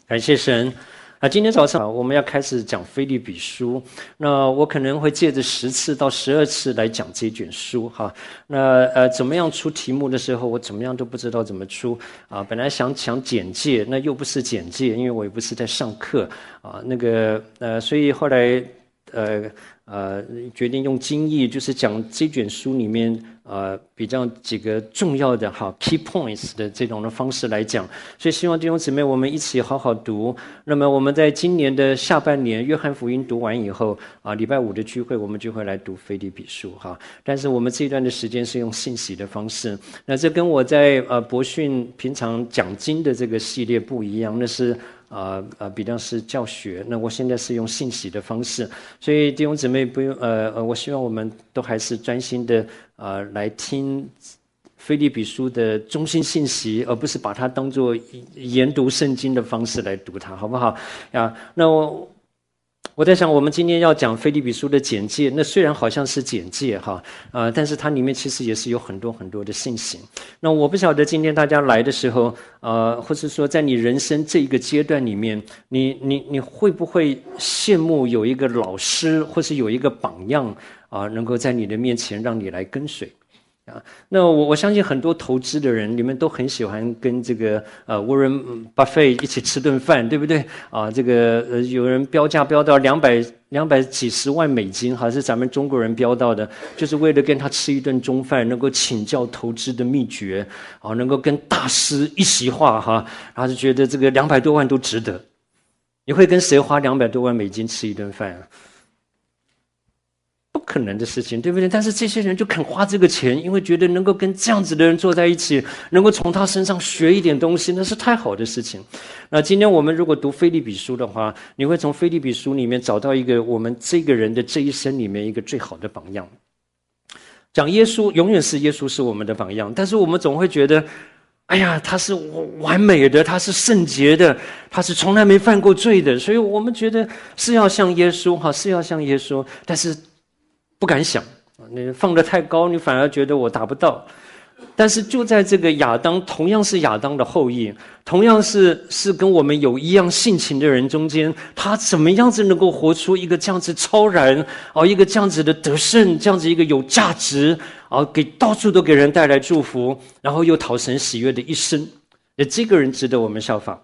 感谢神。今天早上我们要开始讲腓立比书，那我可能会借着10次到12次来讲这卷书哈。那怎么样出题目的时候，我怎么样都不知道怎么出啊。本来想讲简介，那又不是简介，因为我也不是在上课啊。所以后来决定用经义，就是讲这卷书里面比较几个重要的key points 的这种的方式来讲，所以希望弟兄姊妹我们一起好好读。那么我们在今年的下半年约翰福音读完以后礼拜5的聚会我们就会来读腓立比书哈。但是我们这一段的时间是用信息的方式，那这跟我在博讯平常讲经的这个系列不一样，那是比较是教学，那我现在是用信息的方式，所以弟兄姊妹不用我希望我们都还是专心的来听腓立比书的中心信息，而不是把它当作研读圣经的方式来读它，好不好呀？那我在想，我们今天要讲腓立比书的简介，那虽然好像是简介哈，但是它里面其实也是有很多很多的信息。那我不晓得今天大家来的时候，或是说在你人生这一个阶段里面，你会不会羡慕有一个老师，或是有一个榜样能够在你的面前让你来跟随？那我相信很多投资的人，你们都很喜欢跟这个Warren Buffett 一起吃顿饭，对不对有人标价标到200几十万美金，还是咱们中国人标到的，就是为了跟他吃一顿中饭，能够请教投资的秘诀能够跟大师一席话哈，然后就觉得这个200多万都值得。你会跟谁花200多万美金吃一顿饭啊？不可能的事情，对不对？但是这些人就肯花这个钱，因为觉得能够跟这样子的人坐在一起，能够从他身上学一点东西，那是太好的事情。那今天我们如果读腓立比书的话，你会从腓立比书里面找到一个我们这个人的这一生里面一个最好的榜样。讲耶稣，永远是耶稣是我们的榜样，但是我们总会觉得哎呀，他是完美的，他是圣洁的，他是从来没犯过罪的，所以我们觉得是要像耶稣是要像耶稣，但是不敢想，你放得太高，你反而觉得我达不到。但是就在这个亚当，同样是亚当的后裔，同样是跟我们有一样性情的人中间，他怎么样子能够活出一个这样子超然一个这样子的得胜，这样子一个有价值给到处都给人带来祝福，然后又讨神喜悦的一生，这个人值得我们效仿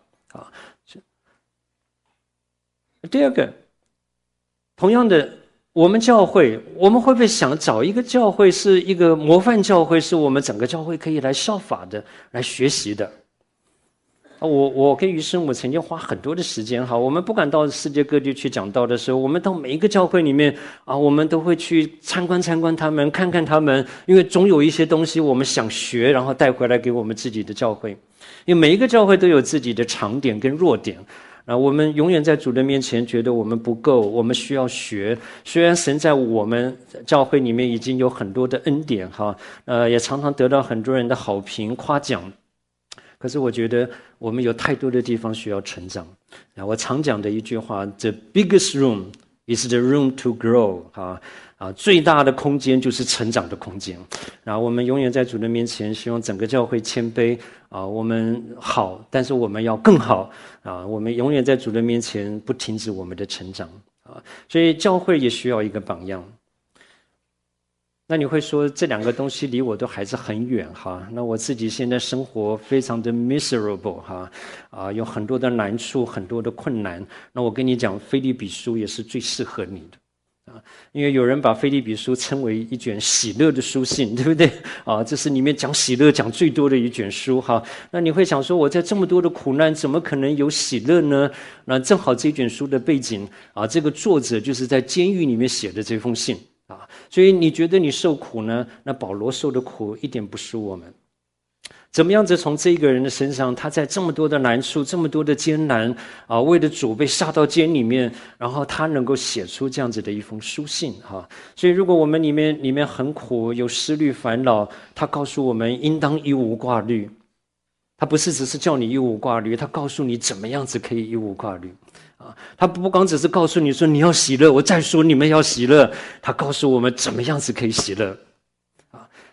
第二个，同样的，我们教会，我们会不会想找一个教会是一个模范教会，是我们整个教会可以来效法的，来学习的？我跟于师母曾经花很多的时间我们不敢到世界各地去讲道的时候，我们到每一个教会里面我们都会去参观他们，看看他们，因为总有一些东西我们想学，然后带回来给我们自己的教会。因为每一个教会都有自己的长点跟弱点我们永远在主的面前觉得我们不够，我们需要学。虽然神在我们教会里面已经有很多的恩典也常常得到很多人的好评夸奖，可是我觉得我们有太多的地方需要成长我常讲的一句话 The biggest room is the room to grow 最大的空间就是成长的空间。然后我们永远在主的面前，希望整个教会谦卑我们好，但是我们要更好我们永远在主的面前不停止我们的成长所以教会也需要一个榜样。那你会说这两个东西离我都还是很远那我自己现在生活非常的 miserable 有很多的难处，很多的困难。那我跟你讲，腓立比书也是最适合你的因为有人把腓立比书称为一卷喜乐的书信，对不对这是里面讲喜乐讲最多的一卷书那你会想说，我在这么多的苦难怎么可能有喜乐呢？那正好这卷书的背景这个作者就是在监狱里面写的这封信所以你觉得你受苦呢？那保罗受的苦一点不输我们。怎么样子从这个人的身上，他在这么多的难处，这么多的艰难为了主被下到监里面，然后他能够写出这样子的一封书信所以如果我们里面很苦，有思虑烦恼，他告诉我们应当一无挂虑。他不是只是叫你一无挂虑，他告诉你怎么样子可以一无挂虑他不光只是告诉你说你要喜乐，我再说你们要喜乐，他告诉我们怎么样子可以喜乐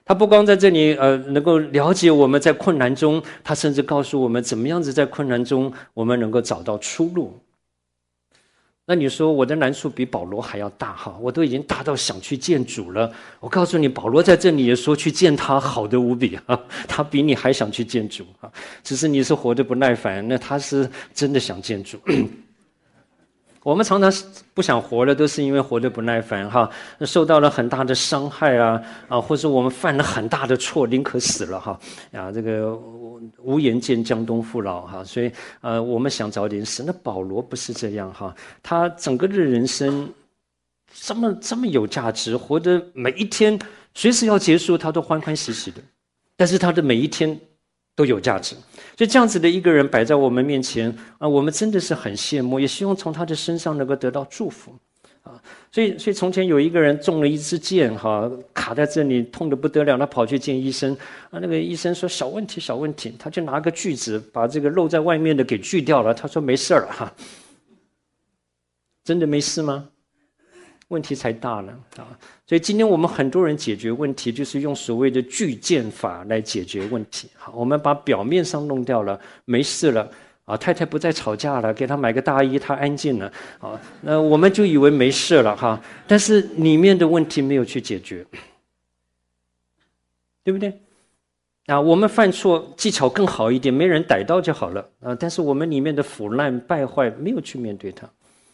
他不光在这里能够了解我们在困难中，他甚至告诉我们怎么样子在困难中我们能够找到出路。那你说我的难处比保罗还要大哈，我都已经大到想去见主了。我告诉你，保罗在这里也说去见他好得无比哈，他比你还想去见主哈，只是你是活得不耐烦，那他是真的想见主。我们常常不想活了，都是因为活得不耐烦哈，受到了很大的伤害或者我们犯了很大的错，宁可死了哈这个无颜见江东父老哈，所以我们想早点死。那保罗不是这样哈，他整个的人生这么有价值，活得每一天随时要结束，他都欢欢喜喜的，但是他的每一天都有价值。所以这样子的一个人摆在我们面前我们真的是很羡慕，也希望从他的身上能够得到祝福所以从前有一个人中了一支箭卡在这里，痛得不得了，他跑去见医生那个医生说小问题，他就拿个锯子把这个露在外面的给锯掉了。他说没事了真的没事吗？问题才大了所以今天我们很多人解决问题就是用所谓的锯剑法来解决问题我们把表面上弄掉了，没事了太太不再吵架了，给他买个大衣，他安静了那我们就以为没事了但是里面的问题没有去解决，对不对我们犯错技巧更好一点，没人逮到就好了但是我们里面的腐烂败坏没有去面对它。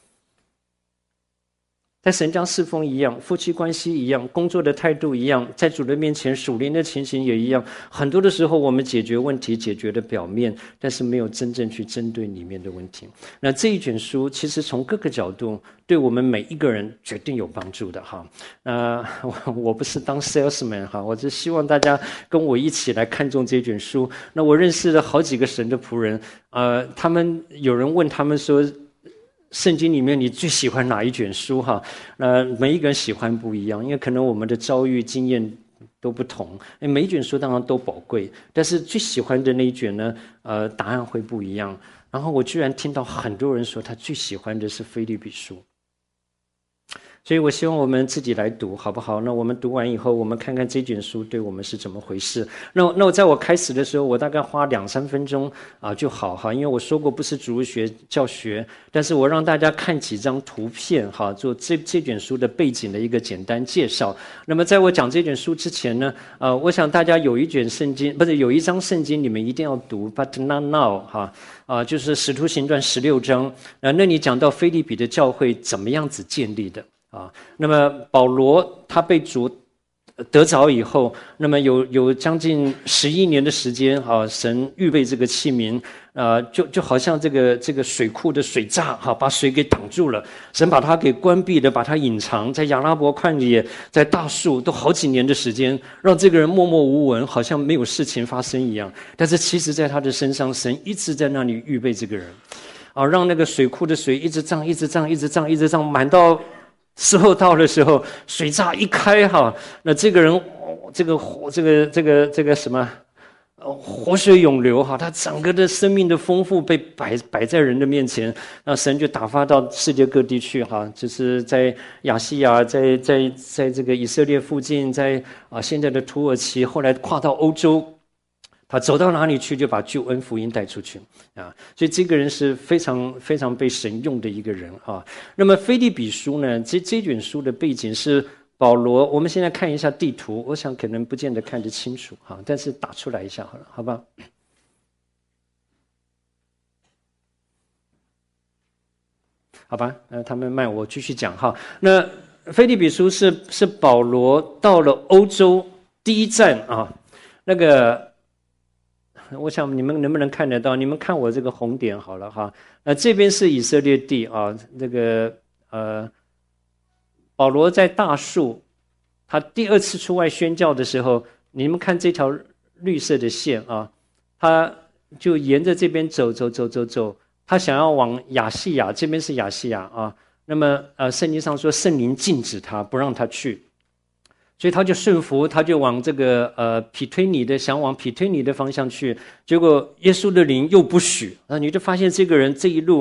在神家侍奉一样，夫妻关系一样，工作的态度一样，在主的面前属灵的情形也一样。很多的时候我们解决问题解决的表面，但是没有真正去针对里面的问题。那这一卷书其实从各个角度对我们每一个人决定有帮助的我不是当 salesman 我只希望大家跟我一起来看重这卷书。那我认识了好几个神的仆人他们有人问他们说圣经里面你最喜欢哪一卷书每一个人喜欢不一样，因为可能我们的遭遇经验都不同，每一卷书当然都宝贵，但是最喜欢的那一卷呢答案会不一样。然后我居然听到很多人说他最喜欢的是腓立比书，所以我希望我们自己来读好不好？那我们读完以后，我们看看这卷书对我们是怎么回事。那我在我开始的时候，我大概花2-3分钟就好因为我说过不是主日学教学，但是我让大家看几张图片做这卷书的背景的一个简单介绍。那么在我讲这卷书之前呢我想大家有一卷圣经，不是有一章圣经你们一定要读 But not now 就是使徒行传16章那里讲到腓立比的教会怎么样子建立的那么保罗他被主得着以后，那么有将近11年的时间神预备这个器皿就好像这个水库的水闸把水给挡住了，神把它给关闭了，把它隐藏在亚拉伯旷野，在大树都好几年的时间，让这个人默默无闻，好像没有事情发生一样。但是其实在他的身上，神一直在那里预备这个人让那个水库的水一直涨满到时候到的时候，水闸一开那这个人这个什么活水涌流他整个的生命的丰富被摆在人的面前，那神就打发到世界各地去就是在亚细亚，在这个以色列附近，在现在的土耳其，后来跨到欧洲。他走到哪里去就把救恩福音带出去所以这个人是非常非常被神用的一个人那么腓立比书呢，这卷书的背景是保罗，我们现在看一下地图，我想可能不见得看得清楚但是打出来一下好了，好吧？好吧，他们慢，我继续讲那腓立比书是保罗到了欧洲第一站那个。我想你们能不能看得到？你们看我这个红点好了这边是以色列地这个保罗在大树，他第2次出外宣教的时候，你们看这条绿色的线他就沿着这边走，他想要往亚细亚，这边是亚细亚那么圣经上说圣灵禁止他，不让他去。所以他就顺服，他就往这个想往庇推尼的方向去，结果耶稣的灵又不许你就发现这个人这一路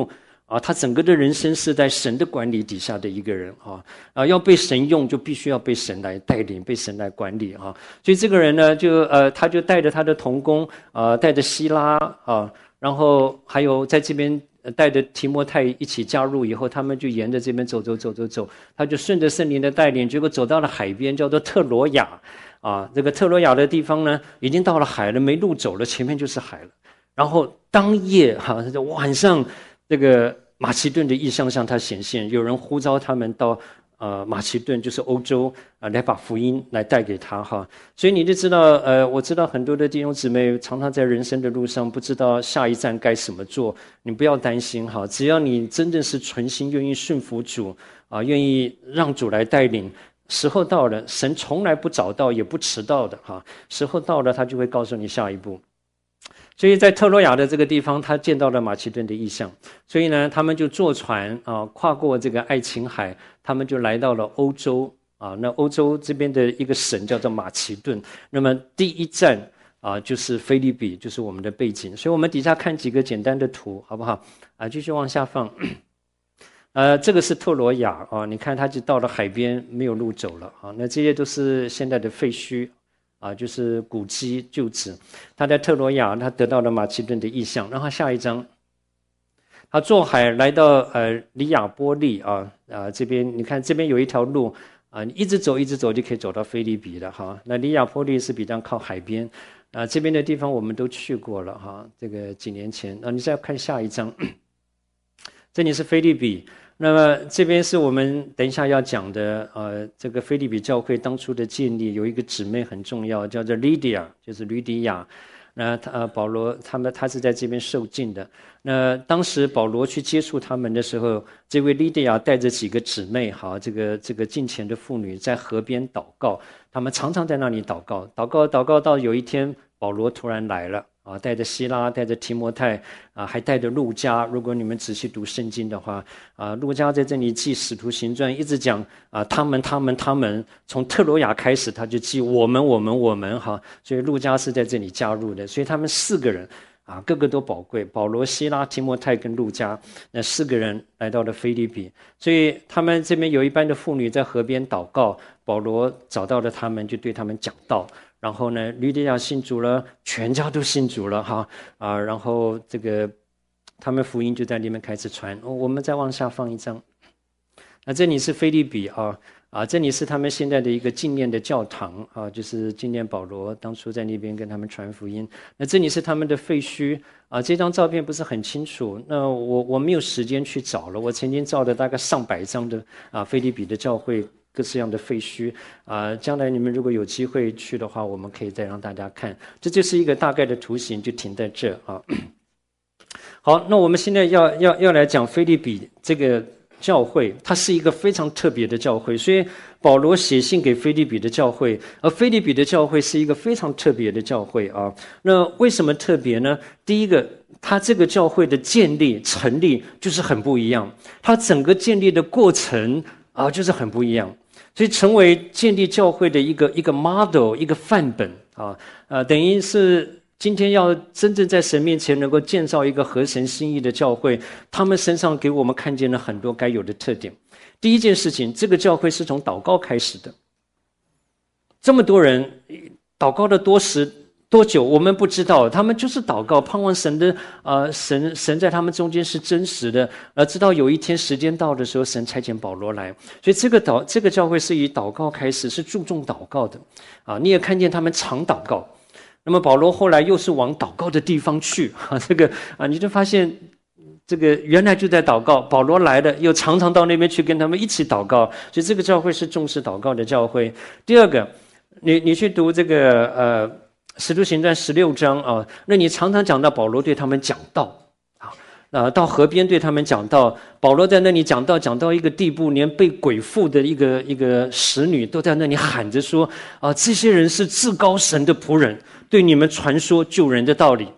他整个的人生是在神的管理底下的一个人要被神用，就必须要被神来带领，被神来管理所以这个人呢，他就带着他的同工带着希拉然后还有在这边带着提摩太一起加入以后，他们就沿着这边走，他就顺着圣灵的带领，结果走到了海边，叫做特罗亚这个特罗亚的地方呢，已经到了海了，没路走了，前面就是海了。然后当夜晚上，这个马其顿的异象向他显现，有人呼召他们到马其顿，就是欧洲来把福音来带给他所以你就知道我知道很多的弟兄姊妹常常在人生的路上不知道下一站该怎么做，你不要担心只要你真正是存心愿意顺服主愿意让主来带领，时候到了，神从来不早到也不迟到的时候到了他就会告诉你下一步。所以在特罗亚的这个地方，他见到了马其顿的异象，所以呢，他们就坐船跨过这个爱琴海，他们就来到了欧洲那欧洲这边的一个省叫做马其顿。那么第一站就是腓立比，就是我们的背景。所以我们底下看几个简单的图，好不好继续往下放。这个是特罗亚你看他就到了海边，没有路走了那这些都是现在的废墟。就是古迹旧址。他在特罗亚，他得到了马其顿的意象。然后下一章，他坐海来到里亚波利这边你看这边有一条路你一直走就可以走到腓立比了那里亚波利是比较靠海边这边的地方我们都去过了这个几年前你再看下一章，这里是腓立比。那么这边是我们等一下要讲的这个腓立比教会当初的建立，有一个姊妹很重要，叫做 Lydia， 就是吕底亚。那保罗他是在这边受浸的。那当时保罗去接触他们的时候，这位 Lydia 带着几个姊妹这个敬虔的妇女在河边祷告，他们常常在那里祷告到有一天保罗突然来了带着希拉，带着提摩太还带着路加。如果你们仔细读圣经的话路加在这里记使徒行传，一直讲他们，从特罗亚开始他就记我们所以路加是在这里加入的。所以他们4个人个个都宝贵，保罗、希拉、提摩太跟路加，那4个人来到了腓立比。所以他们这边有一班的妇女在河边祷告，保罗找到了他们，就对他们讲道。然后呢，吕底亚信主了，全家都信主了然后这个他们福音就在里面开始传我们再往下放一张。那这里是腓立比这里是他们现在的一个纪念的教堂就是纪念保罗当初在那边跟他们传福音。那这里是他们的废墟这张照片不是很清楚，那我没有时间去找了。我曾经照了大概上百张的腓立比的教会各式样的废墟将来你们如果有机会去的话，我们可以再让大家看。这就是一个大概的图形，就停在这好，那我们现在要来讲腓立比这个教会，它是一个非常特别的教会。所以保罗写信给腓立比的教会，而腓立比的教会是一个非常特别的教会那为什么特别呢？第一个，它这个教会的建立成立就是很不一样，它整个建立的过程就是很不一样。所以成为建立教会的一个 model， 一个范本等于是今天要真正在神面前能够建造一个合神心意的教会，他们身上给我们看见了很多该有的特点。第一件事情，这个教会是从祷告开始的。这么多人祷告了多久我们不知道，他们就是祷告，盼望神的神在他们中间是真实的，直到有一天时间到的时候，神差遣保罗来。所以这个教会是以祷告开始，是注重祷告的你也看见他们常祷告。那么保罗后来又是往祷告的地方去这个你就发现这个原来就在祷告，保罗来了又常常到那边去跟他们一起祷告。所以这个教会是重视祷告的教会。第二个，你去读这个使徒行传16章那你常常讲到保罗对他们讲道到河边对他们讲道。保罗在那里讲道讲到一个地步，连被鬼附的一个使女都在那里喊着说这些人是至高神的仆人，对你们传说救人的道理。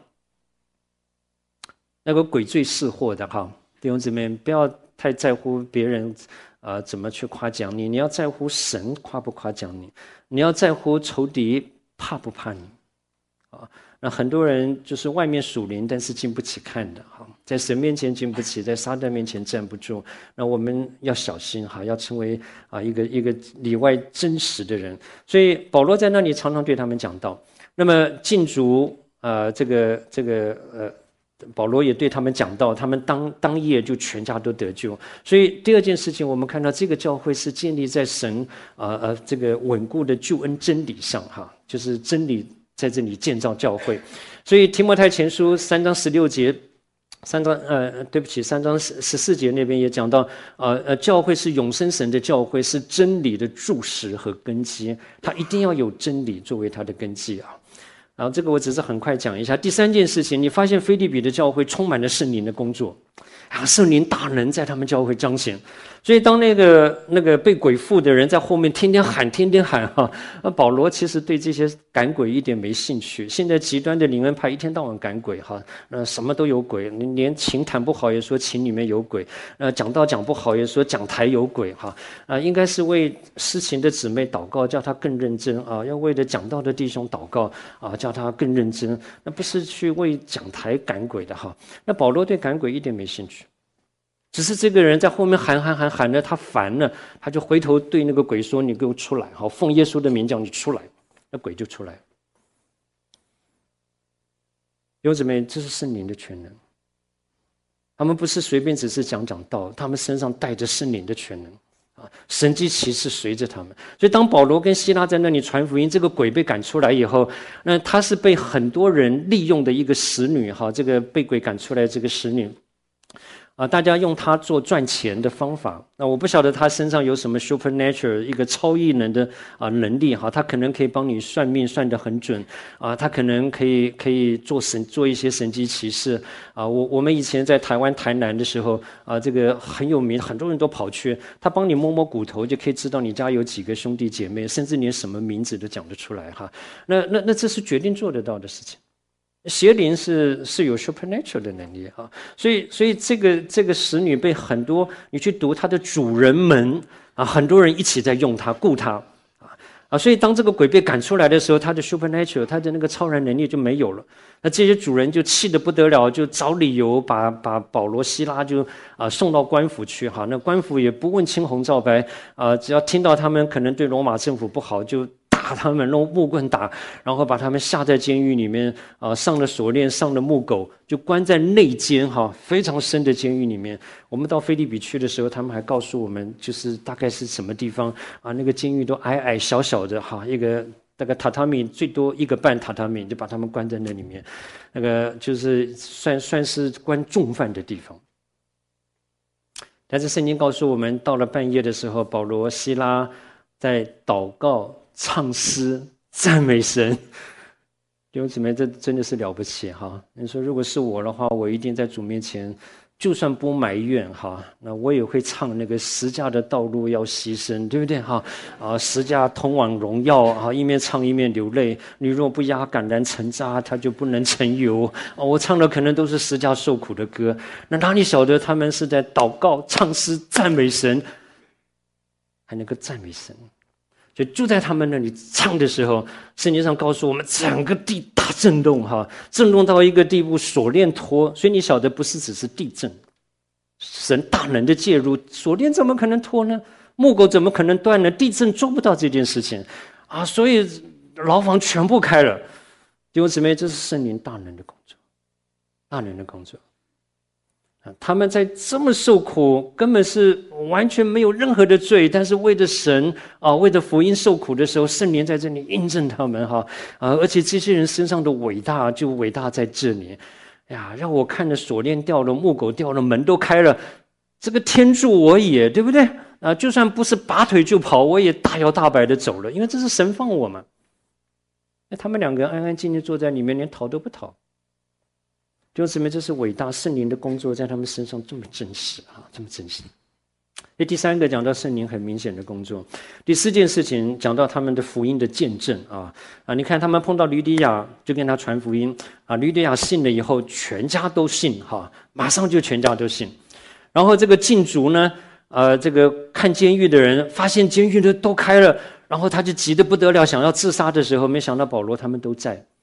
那个鬼最识货的弟兄姊妹，不要太在乎别人怎么去夸奖你，你要在乎神夸不夸奖你，你要在乎仇敌怕不怕你那很多人就是外面属灵，但是经不起看的哈，在神面前经不起，在撒旦面前站不住。那我们要小心哈，要成为一个里外真实的人。所以保罗在那里常常对他们讲道。那么禁足保罗也对他们讲道，他们当夜就全家都得救。所以第二件事情，我们看到这个教会是建立在神这个稳固的救恩真理上哈，就是真理在这里建造教会。所以提摩太前书3章16节3章14节那边也讲到教会是永生神的教会，是真理的柱石和根基，它一定要有真理作为它的根基啊。然后这个我只是很快讲一下。第三件事情，你发现腓立比的教会充满了圣灵的工作圣灵大能在他们教会彰显。所以当那个被鬼附的人在后面天天喊那保罗其实对这些赶鬼一点没兴趣。现在极端的灵恩派一天到晚赶鬼什么都有鬼，连琴弹不好也说琴里面有鬼，讲道讲不好也说讲台有鬼应该是为施琴的姊妹祷告，叫他更认真要为了讲道的弟兄祷告叫他更认真，那不是去为讲台赶鬼的那保罗对赶鬼一点没兴趣。只是这个人在后面喊着他烦了，他就回头对那个鬼说：“你给我出来！奉耶稣的名叫你出来。”那鬼就出来了。弟兄姊妹，这是圣灵的全能。他们不是随便只是讲道，他们身上带着圣灵的全能神迹奇事随着他们。所以当保罗跟希拉在那里传福音，这个鬼被赶出来以后，那他是被很多人利用的一个使女这个被鬼赶出来这个使女。大家用它做赚钱的方法。那我不晓得他身上有什么 supernatural 一个超异能的能力他可能可以帮你算命算得很准他可能可以做一些神迹奇事我们以前在台湾台南的时候这个很有名，很多人都跑去，他帮你摸摸骨头就可以知道你家有几个兄弟姐妹，甚至连什么名字都讲得出来那这是决定做得到的事情。邪灵是有 supernatural 的能力所以这个使女被很多，你去读她的主人们很多人一起在用她雇她所以当这个鬼被赶出来的时候，她的 supernatural 她的那个超然能力就没有了。那这些主人就气得不得了，就找理由把保罗希拉就送到官府去那官府也不问青红皂白只要听到他们可能对罗马政府不好，就打他们，用木棍打，然后把他们下在监狱里面上了锁链，上了木狗，就关在内监非常深的监狱里面。我们到腓立比去的时候，他们还告诉我们就是大概是什么地方那个监狱都矮矮小小的一个大概榻榻米最多1个半榻榻米，就把他们关在那里面，那个就是算是关重犯的地方。但是圣经告诉我们，到了半夜的时候，保罗希拉在祷告唱诗赞美神。弟兄姊妹，这真的是了不起你说如果是我的话，我一定在主面前就算不埋怨那我也会唱那个十架的道路要牺牲，对不对十架通往荣耀一面唱一面流泪。你若不压橄榄成渣，它就不能成油我唱的可能都是十架受苦的歌。那哪里晓得他们是在祷告唱诗赞美神，还能够赞美神。就在他们那里唱的时候，圣经上告诉我们整个地大震动震动到一个地步，锁链脱。所以你晓得不是只是地震，神大能的介入，锁链怎么可能脱呢？木狗怎么可能断呢？地震做不到这件事情所以牢房全部开了。弟兄姊妹，这是圣灵大能的工作，大能的工作他们在这么受苦，根本是完全没有任何的罪，但是为了神为了福音受苦的时候，圣灵在这里印证他们而且这些人身上的伟大就伟大在这里让我看了锁链掉了，木狗掉了，门都开了，这个天助我也，对不对就算不是拔腿就跑，我也大摇大摆的走了，因为这是神放我嘛。他们两个人安安静静坐在里面，连逃都不逃。弟兄姊妹，这是伟大圣灵的工作，在他们身上这么真实这么真实。第三个讲到圣灵很明显的工作。第四件事情讲到他们的福音的见证你看他们碰到吕底亚就跟他传福音吕底亚信了以后，全家都信马上就全家都信。然后这个禁足呢这个看监狱的人发现监狱都开了，然后他就急得不得了，想要自杀的时候，没想到保罗他们都在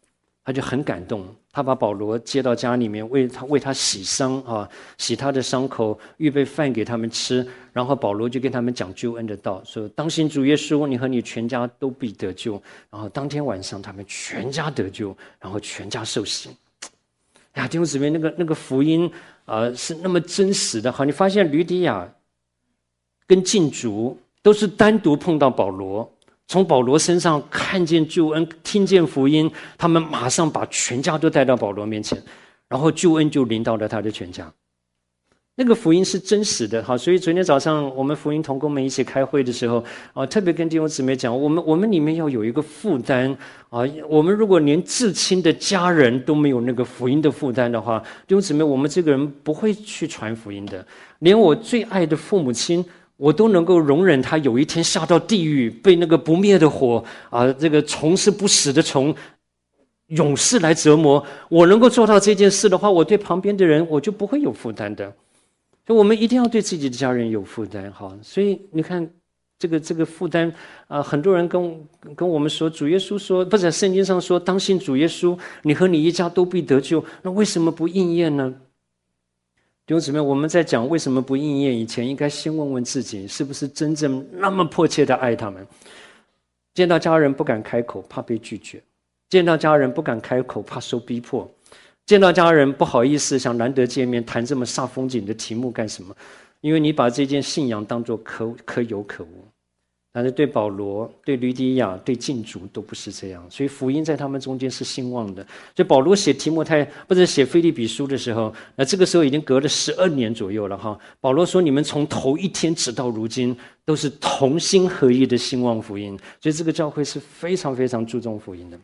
他就很感动，他把保罗接到家里面，为他洗伤啊，洗他的伤口，预备饭给他们吃。然后保罗就跟他们讲救恩的道，说当信主耶稣，你和你全家都必得救。然后当天晚上，他们全家得救，然后全家受洗。呀，弟兄姊妹，那个福音是那么真实的。好，你发现吕底亚跟禁足都是单独碰到保罗。从保罗身上看见救恩，听见福音，他们马上把全家都带到保罗面前，然后救恩就临到了他的全家。那个福音是真实的，好，所以昨天早上我们福音同工们一起开会的时候，特别跟弟兄姊妹讲，我们里面要有一个负担啊，我们如果连至亲的家人都没有那个福音的负担的话，弟兄姊妹，我们这个人不会去传福音的。连我最爱的父母亲，我都能够容忍他有一天下到地狱，被那个不灭的火这个虫是不死的虫，永世来折磨。我能够做到这件事的话，我对旁边的人我就不会有负担的。所以我们一定要对自己的家人有负担，哈。所以你看，这个负担很多人跟我们说，主耶稣说，不是圣经上说，当信主耶稣，你和你一家都必得救。那为什么不应验呢？弟兄姊妹，我们在讲为什么不应验以前，应该先问问自己，是不是真正那么迫切的爱他们？见到家人不敢开口，怕被拒绝；见到家人不敢开口，怕受逼迫；见到家人不好意思，想难得见面，谈这么煞风景的题目干什么？因为你把这件信仰当作可有可无。但是对保罗、对吕底亚、对禁足都不是这样，所以福音在他们中间是兴旺的。所以保罗写提摩太或者写腓立比书的时候，那这个时候已经隔了12年左右了哈。保罗说：“你们从头一天直到如今，都是同心合意的兴旺福音。”所以这个教会是非常非常注重福音的。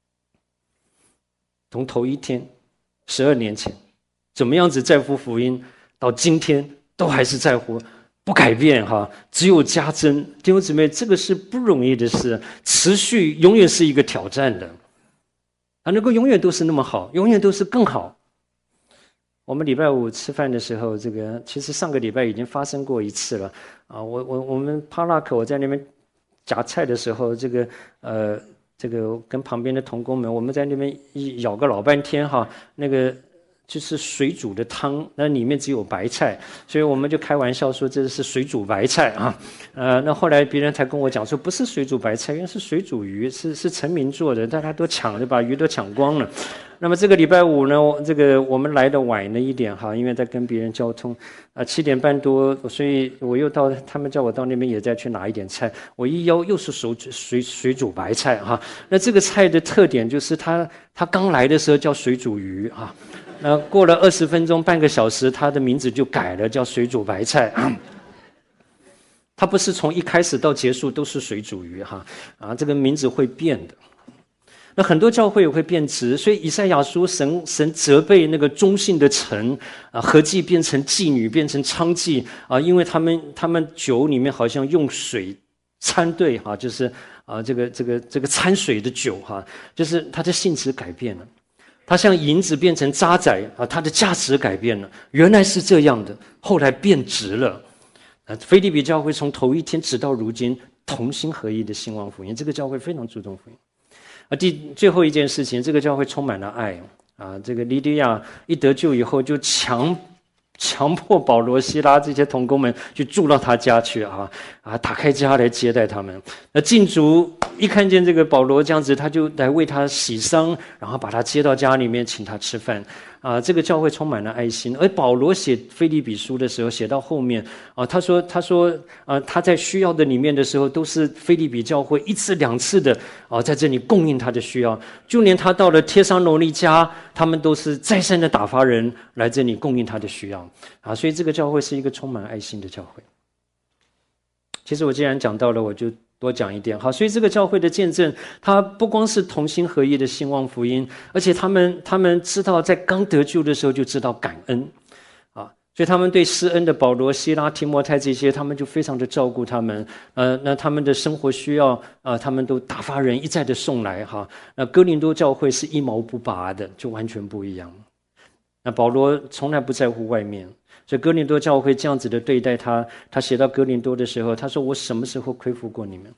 从头一天，12年前，怎么样子在乎福音，到今天都还是在乎。不改变哈，只有加增。弟兄姊妹，这个是不容易的事，持续永远是一个挑战的。能够永远都是那么好，永远都是更好。我们礼拜五吃饭的时候，这个其实上个礼拜已经发生过一次了啊。我们帕拉克，我在那边夹菜的时候，这个跟旁边的同工们，我们在那边咬个老半天哈，那个。就是水煮的汤，那里面只有白菜，所以我们就开玩笑说这是水煮白菜啊。那后来别人才跟我讲说，不是水煮白菜，因为是水煮鱼，是陈明做的，大家都抢着把鱼都抢光了。那么这个礼拜五呢，这个我们来的晚了一点哈，因为在跟别人交通，7点半多，所以我又到，他们叫我到那边也再去拿一点菜。我一腰又是水煮白菜哈。那这个菜的特点就是它刚来的时候叫水煮鱼哈。那过了20分钟、半个小时，它的名字就改了，叫水煮白菜。它不是从一开始到结束都是水煮鱼哈，这个名字会变的。那很多教会也会变质，所以以赛亚书神责备那个忠信的城合计变成妓女，变成娼妓因为他们酒里面好像用水掺兑哈，就是这个掺水的酒哈，就是它的性质改变了。它像银子变成渣滓它的价值改变了，原来是这样的，后来变质了。腓立比教会从头一天直到如今，同心合意的兴旺福音，这个教会非常注重福音。最后一件事情，这个教会充满了爱这个利底亚一得救以后，就强迫保罗、希拉这些同工们去住到他家去打开家来接待他们。那禁足一看见这个保罗这样子，他就来为他洗伤，然后把他接到家里面，请他吃饭这个教会充满了爱心。而保罗写腓立比书的时候，写到后面他说他在需要的里面的时候，都是腓立比教会1次2次的在这里供应他的需要，就连他到了帖撒罗尼迦，他们都是再三的打发人来这里供应他的需要所以这个教会是一个充满爱心的教会。其实我既然讲到了，我就多讲一点好，所以这个教会的见证，它不光是同心合意的兴旺福音，而且他们知道在刚得救的时候就知道感恩所以他们对施恩的保罗、希拉、提摩太这些，他们就非常的照顾他们那他们的生活需要他们都打发人一再的送来那哥林多教会是一毛不拔的，就完全不一样。那保罗从来不在乎外面，所以哥林多教会这样子的对待他写到哥林多的时候，他说我什么时候亏负过你们？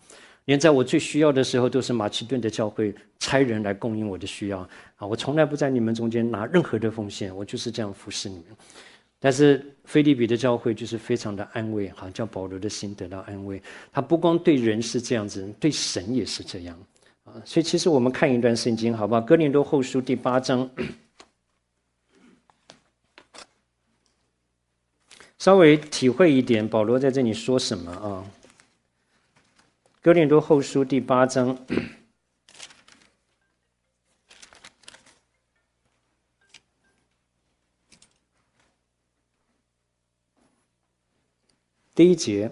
连在我最需要的时候，都是马其顿的教会差人来供应我的需要啊！我从来不在你们中间拿任何的奉献，我就是这样服侍你们。但是腓立比的教会就是非常的安慰，好叫保罗的心得到安慰。他不光对人是这样子，对神也是这样啊！所以其实我们看一段圣经，好不好？哥林多后书第8章，稍微体会一点保罗在这里说什么啊？哥林多后书第8章。第1节，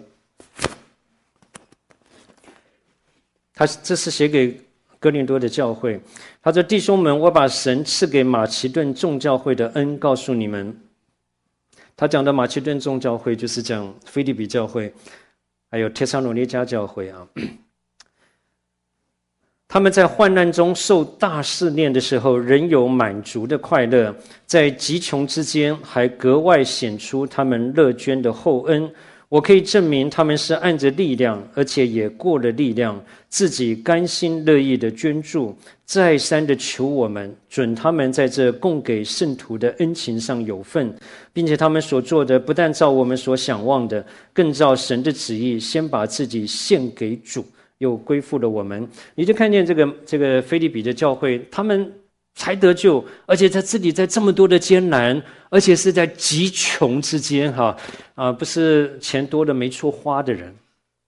这是写给哥林多的教会。他说：“弟兄们，我把神赐给马其顿众教会的恩告诉你们。”他讲的马其顿众教会就是讲腓立比教会，还有帖撒罗尼迦教会啊。他们在患难中受大试炼的时候，仍有满足的快乐；在极穷之间，还格外显出他们乐捐的厚恩。我可以证明他们是按着力量，而且也过了力量，自己甘心乐意的捐助，再三的求我们准他们在这供给圣徒的恩情上有份，并且他们所做的不但照我们所想望的，更照神的旨意，先把自己献给主，又归附了我们。你就看见这个腓立比的教会，他们才得救，而且在这里在这么多的艰难，而且是在极穷之间不是钱多的没处花的人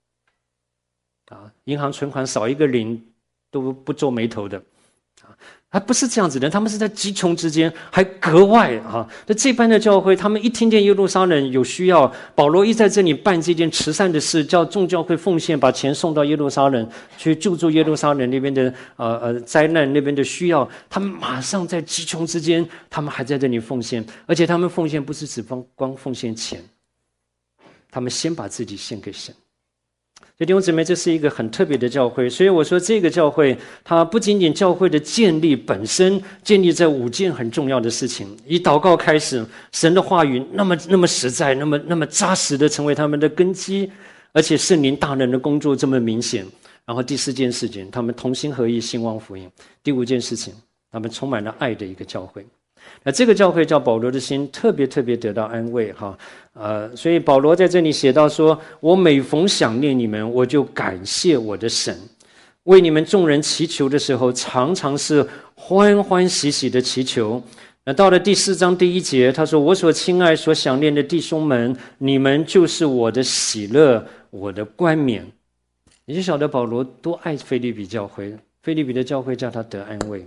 银行存款少一个零都不皱眉头的他不是这样子的，他们是在极穷之间，还格外那这般的教会，他们一听见耶路撒冷有需要，保罗一在这里办这件慈善的事，叫众教会奉献，把钱送到耶路撒冷去救助耶路撒冷那边的灾难那边的需要，他们马上在极穷之间，他们还在这里奉献，而且他们奉献不是只光奉献钱，他们先把自己献给神。所以弟兄姊妹，这是一个很特别的教会。所以我说这个教会，它不仅仅教会的建立本身建立在5件很重要的事情，以祷告开始，神的话语那么实在，那么扎实的成为他们的根基，而且圣灵大能的工作这么明显。然后第4件事情，他们同心合意兴旺福音。第5件事情，他们充满了爱的一个教会。那这个教会叫保罗的心特别得到安慰所以保罗在这里写到说，我每逢想念你们，我就感谢我的神，为你们众人祈求的时候，常常是欢欢喜喜的祈求。那到了第4章第1节，他说，我所亲爱所想念的弟兄们，你们就是我的喜乐，我的冠冕。你就晓得保罗多爱腓立比教会，腓立比的教会叫他得安慰。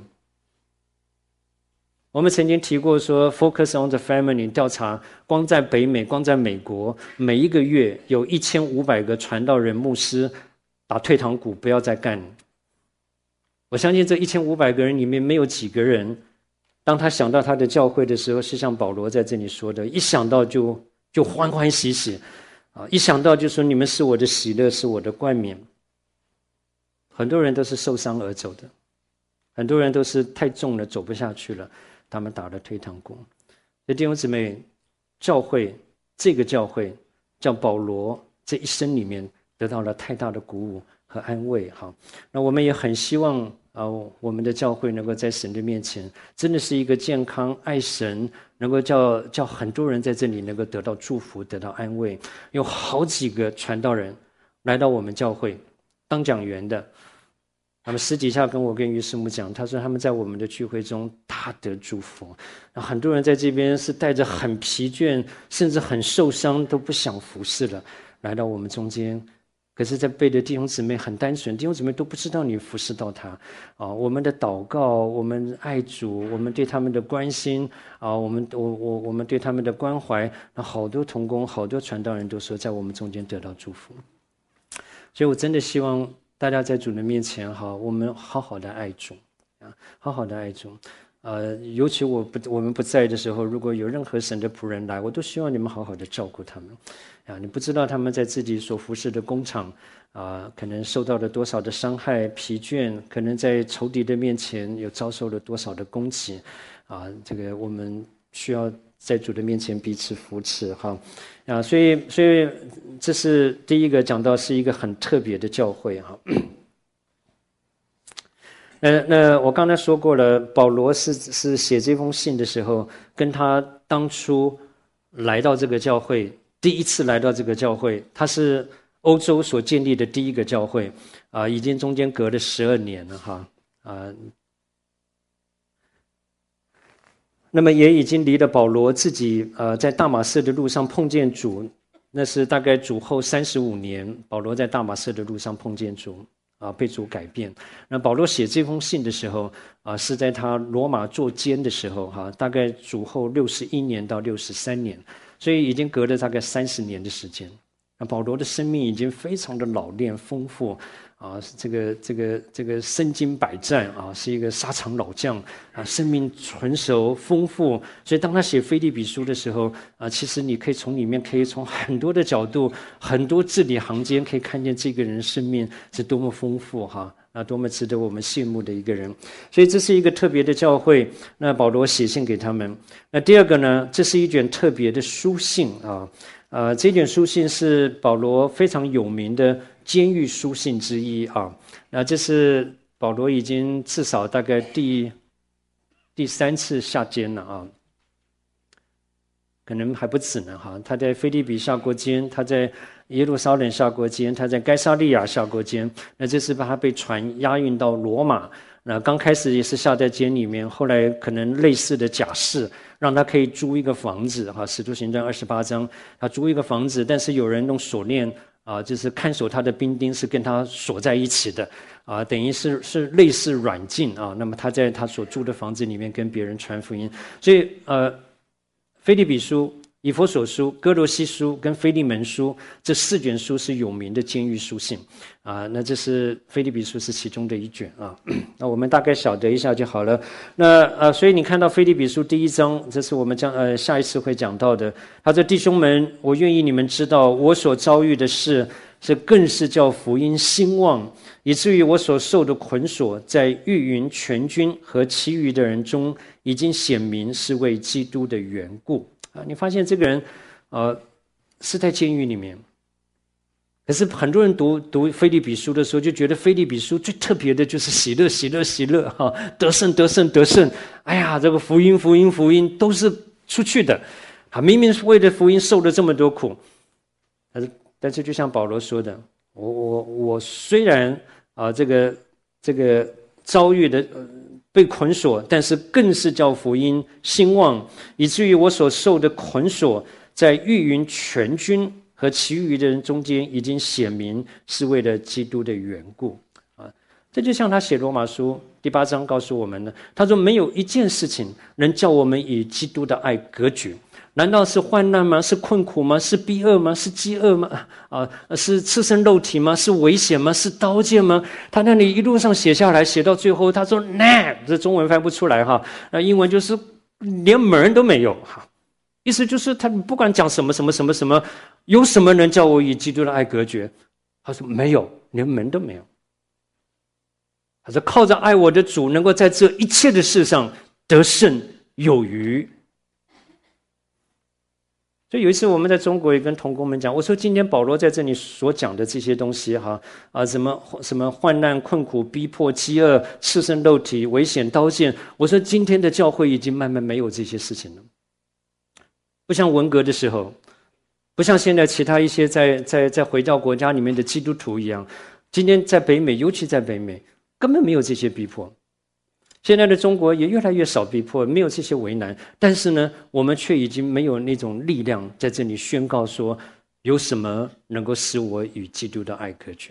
我们曾经提过说 Focus on the Family 调查，光在北美，光在美国，每一个月有1500个传道人牧师打退堂鼓，不要再干了。我相信这1500个人里面没有几个人，当他想到他的教会的时候，是像保罗在这里说的，一想到就欢欢喜喜一想到就说你们是我的喜乐，是我的冠冕。很多人都是受伤而走的，很多人都是太重了，走不下去了，他们打了退堂鼓。所以弟兄姊妹，教会这个教会叫保罗这一生里面得到了太大的鼓舞和安慰。那我们也很希望我们的教会能够在神的面前真的是一个健康爱神，能够叫很多人在这里能够得到祝福，得到安慰。有好几个传道人来到我们教会当讲员的，他们私底下跟我跟于师母讲，他说他们在我们的聚会中大得祝福。很多人在这边是带着很疲倦，甚至很受伤，都不想服侍了，来到我们中间。可是在背的弟兄姊妹很单纯，弟兄姊妹都不知道你服侍到他我们的祷告，我们爱主，我们对他们的关心我们对他们的关怀，好多同工，好多传道人都说在我们中间得到祝福。所以我真的希望大家在主的面前我们好好的爱主好好的爱主尤其我们不在的时候，如果有任何神的仆人来，我都希望你们好好的照顾他们你不知道他们在自己所服侍的工厂可能受到了多少的伤害、疲倦，可能在仇敌的面前有遭受了多少的攻击这个我们需要在主的面前彼此扶持所以这是第一个讲到是一个很特别的教会那我刚才说过了，保罗是写这封信的时候，跟他当初来到这个教会，第一次来到这个教会，他是欧洲所建立的第一个教会，已经中间隔了12年了哈，那么也已经离了保罗自己在大马色的路上碰见主，那是大概主后35年，保罗在大马色的路上碰见主。被主改变。那保罗写这封信的时候是在他罗马做监的时候大概主后61年到63年，所以已经隔了大概30年的时间。那保罗的生命已经非常的老练丰富这个身经百战是一个沙场老将生命纯熟丰富。所以当他写腓立比书的时候其实你可以从里面可以从很多的角度很多字里行间可以看见这个人生命是多么丰富那多么值得我们羡慕的一个人。所以这是一个特别的教会，那保罗写信给他们。那第二个呢，这是一卷特别的书信这卷书信是保罗非常有名的监狱书信之一那这是保罗已经至少大概第3次下监了可能还不止呢他在腓立比下过监，他在耶路撒冷下过监，他在该撒利亚下过监。那这次把他被传押运到罗马，那刚开始也是下在监里面，后来可能类似的假释，让他可以租一个房子使徒行传28章，他租一个房子，但是有人用锁链就是看守他的兵丁是跟他锁在一起的等于是类似软禁那么他在他所住的房子里面跟别人传福音。所以腓立比书、以弗所书、哥罗西书跟腓利门书这4卷书是有名的监狱书信那这是腓立比书是其中的一卷那我们大概晓得一下就好了。那所以你看到腓立比书第1章，这是我们下一次会讲到的。他说：“弟兄们，我愿意你们知道，我所遭遇的事是更是叫福音兴旺，以至于我所受的捆锁，在御营全军和其余的人中，已经显明是为基督的缘故。”你发现这个人是在监狱里面，可是很多人读腓立比书的时候，就觉得腓立比书最特别的就是喜乐喜乐喜乐得胜得胜得胜。哎呀，这个福音福音福音都是出去的明明是为了福音受了这么多苦，但是就像保罗说的，我虽然这个遭遇的被捆锁，但是更是叫福音兴旺，以至于我所受的捆锁，在御营全军和其余的人中间已经显明是为了基督的缘故这就像他写罗马书第8章告诉我们的，他说没有一件事情能叫我们与基督的爱隔绝。难道是患难吗？是困苦吗？是逼饿吗？是饥饿吗？是赤身肉体吗？是危险吗？是刀剑吗？他那里一路上写下来，写到最后，他说这中文翻不出来英文就是连门都没有意思就是他不管讲什么什么什么什么，有什么能叫我与基督的爱隔绝？他说没有，连门都没有。他说靠着爱我的主，能够在这一切的事上得胜有余。所以有一次我们在中国也跟同工们讲，我说今天保罗在这里所讲的这些东西什么患难困苦逼迫饥饿赤身肉体危险刀剑，我说今天的教会已经慢慢没有这些事情了，不像文革的时候，不像现在其他一些在回教国家里面的基督徒一样，今天在北美，尤其在北美根本没有这些逼迫。现在的中国也越来越少逼迫，没有这些为难，但是呢，我们却已经没有那种力量在这里宣告说，有什么能够使我与基督的爱隔绝？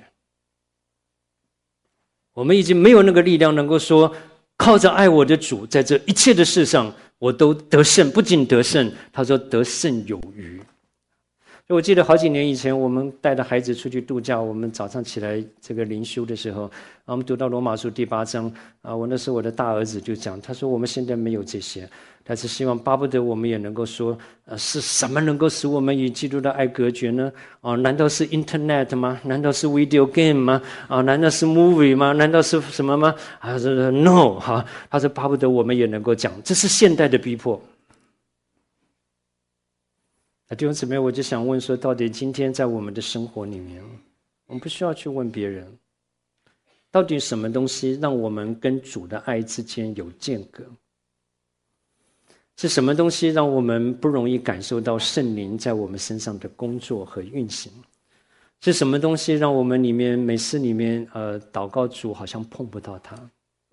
我们已经没有那个力量能够说，靠着爱我的主，在这一切的事上，我都得胜，不仅得胜，他说得胜有余。我记得好几年以前，我们带着孩子出去度假，我们早上起来这个灵修的时候，我们读到罗马书第8章我那时候我的大儿子就讲，他说我们现在没有这些，但是希望巴不得我们也能够说是什么能够使我们与基督的爱隔绝呢难道是 Internet 吗？难道是 video game 吗难道是 movie 吗？难道是什么吗他说 No 他说巴不得我们也能够讲，这是现代的逼迫。弟兄姊妹，我就想问说，到底今天在我们的生活里面，我们不需要去问别人， 到底什么东西让我们跟主的爱之间有间隔？是什么东西让我们不容易感受到圣灵在我们身上的工作和运行？是什么东西让我们每次祷告主好像碰不到他？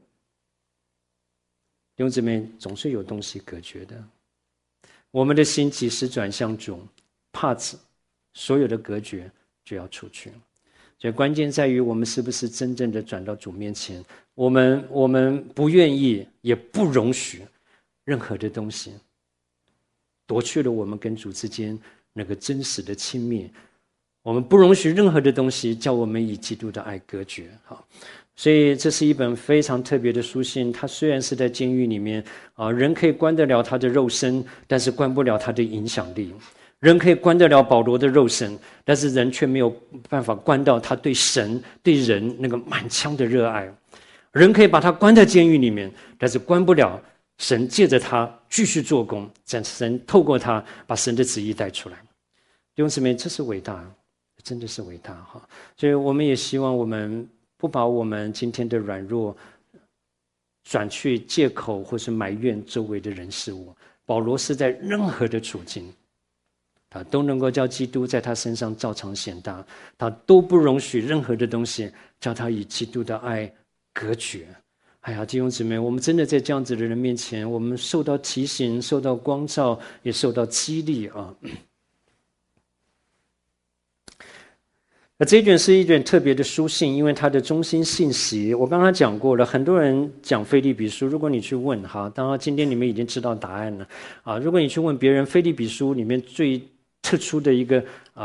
弟兄姊妹，总是有东西隔绝的。我们的心即使转向主，怕所有的隔绝就要出去。所以关键在于我们是不是真正的转到主面前。我们不愿意也不容许任何的东西夺去了我们跟主之间那个真实的亲密。我们不容许任何的东西叫我们以基督的爱隔绝。所以这是一本非常特别的书信。它虽然是在监狱里面人可以关得了他的肉身，但是关不了他的影响力。人可以关得了保罗的肉身，但是人却没有办法关到他对神对人那个满腔的热爱。人可以把他关在监狱里面，但是关不了神借着他继续做工，神透过他把神的旨意带出来。弟兄姊妹，这是伟大，真的是伟大哈！所以我们也希望我们不把我们今天的软弱转去借口或是埋怨周围的人事物。保罗是在任何的处境，他都能够叫基督在他身上照常显大，他都不容许任何的东西叫他以基督的爱隔绝。哎呀，弟兄姊妹，我们真的在这样子的人面前，我们受到提醒，受到光照，也受到激励啊！这一卷是一卷特别的书信，因为它的中心信息我刚才讲过了。很多人讲腓立比书，如果你去问当然今天你们已经知道答案了如果你去问别人，腓立比书里面最特殊的一个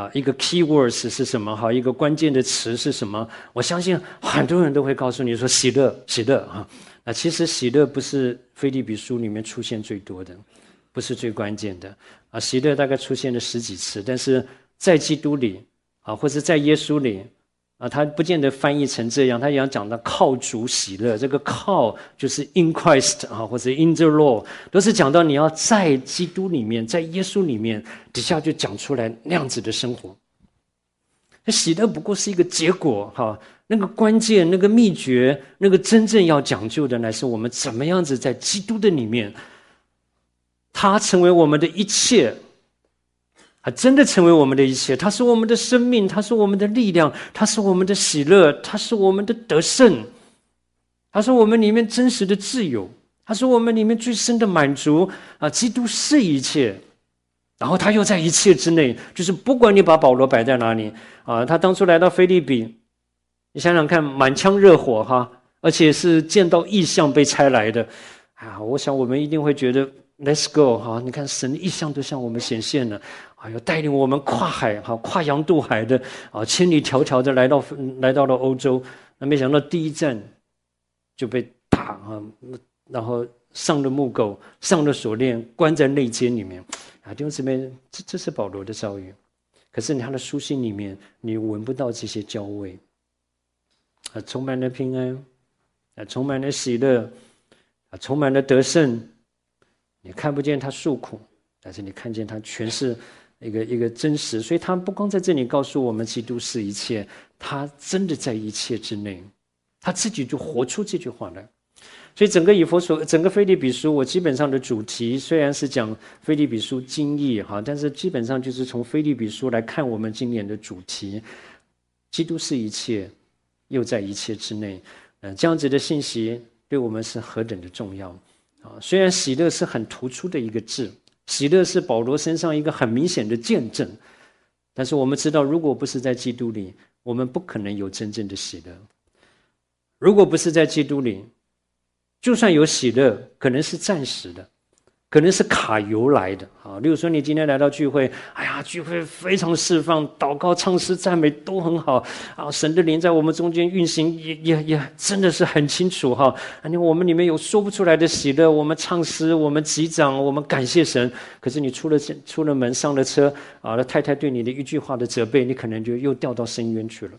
keywords 是什么一个关键的词是什么？我相信很多人都会告诉你说喜乐其实喜乐不是腓立比书里面出现最多的，不是最关键的喜乐大概出现了10几次，但是在基督里或者在耶稣里他不见得翻译成这样，他也要讲到靠主喜乐。这个靠就是 in Christ 或者 in the Lord， 都是讲到你要在基督里面，在耶稣里面，底下就讲出来那样子的生活。喜乐不过是一个结果那个关键、那个秘诀、那个真正要讲究的，乃是我们怎么样子在基督的里面，他成为我们的一切。真的成为我们的一切，他是我们的生命，他是我们的力量，他是我们的喜乐，他是我们的得胜，他是我们里面真实的自由，他是我们里面最深的满足基督是一切，然后他又在一切之内，就是不管你把保罗摆在哪里他当初来到腓立比，你想想看，满腔热火而且是见到异象被差来的我想我们一定会觉得 Let's go 你看神的异象都向我们显现了要带领我们跨海跨洋渡海的千里迢迢的来到了欧洲。那没想到第一站就被打然后上了木狗，上了锁链，关在内监里面弟兄姊妹，这是保罗的遭遇。可是他的书信里面你闻不到这些焦味充满了平安充满了喜乐充满了得胜。你看不见他诉苦，但是你看见他全是一个真实。所以他不光在这里告诉我们基督是一切，他真的在一切之内，他自己就活出这句话来。所以整个腓立比书，我基本上的主题虽然是讲腓立比书经义但是基本上就是从腓立比书来看我们今年的主题，基督是一切，又在一切之内这样子的信息对我们是何等的重要虽然喜乐是很突出的一个字，喜乐是保罗身上一个很明显的见证，但是我们知道，如果不是在基督里，我们不可能有真正的喜乐。如果不是在基督里，就算有喜乐，可能是暂时的，可能是卡油来的例如说你今天来到聚会，聚会非常释放，祷告唱诗赞美都很好神的灵在我们中间运行也真的是很清楚我们里面有说不出来的喜乐，我们唱诗，我们击掌，我们感谢神。可是你出了门上了车那太太对你的一句话的责备，你可能就又掉到深渊去了。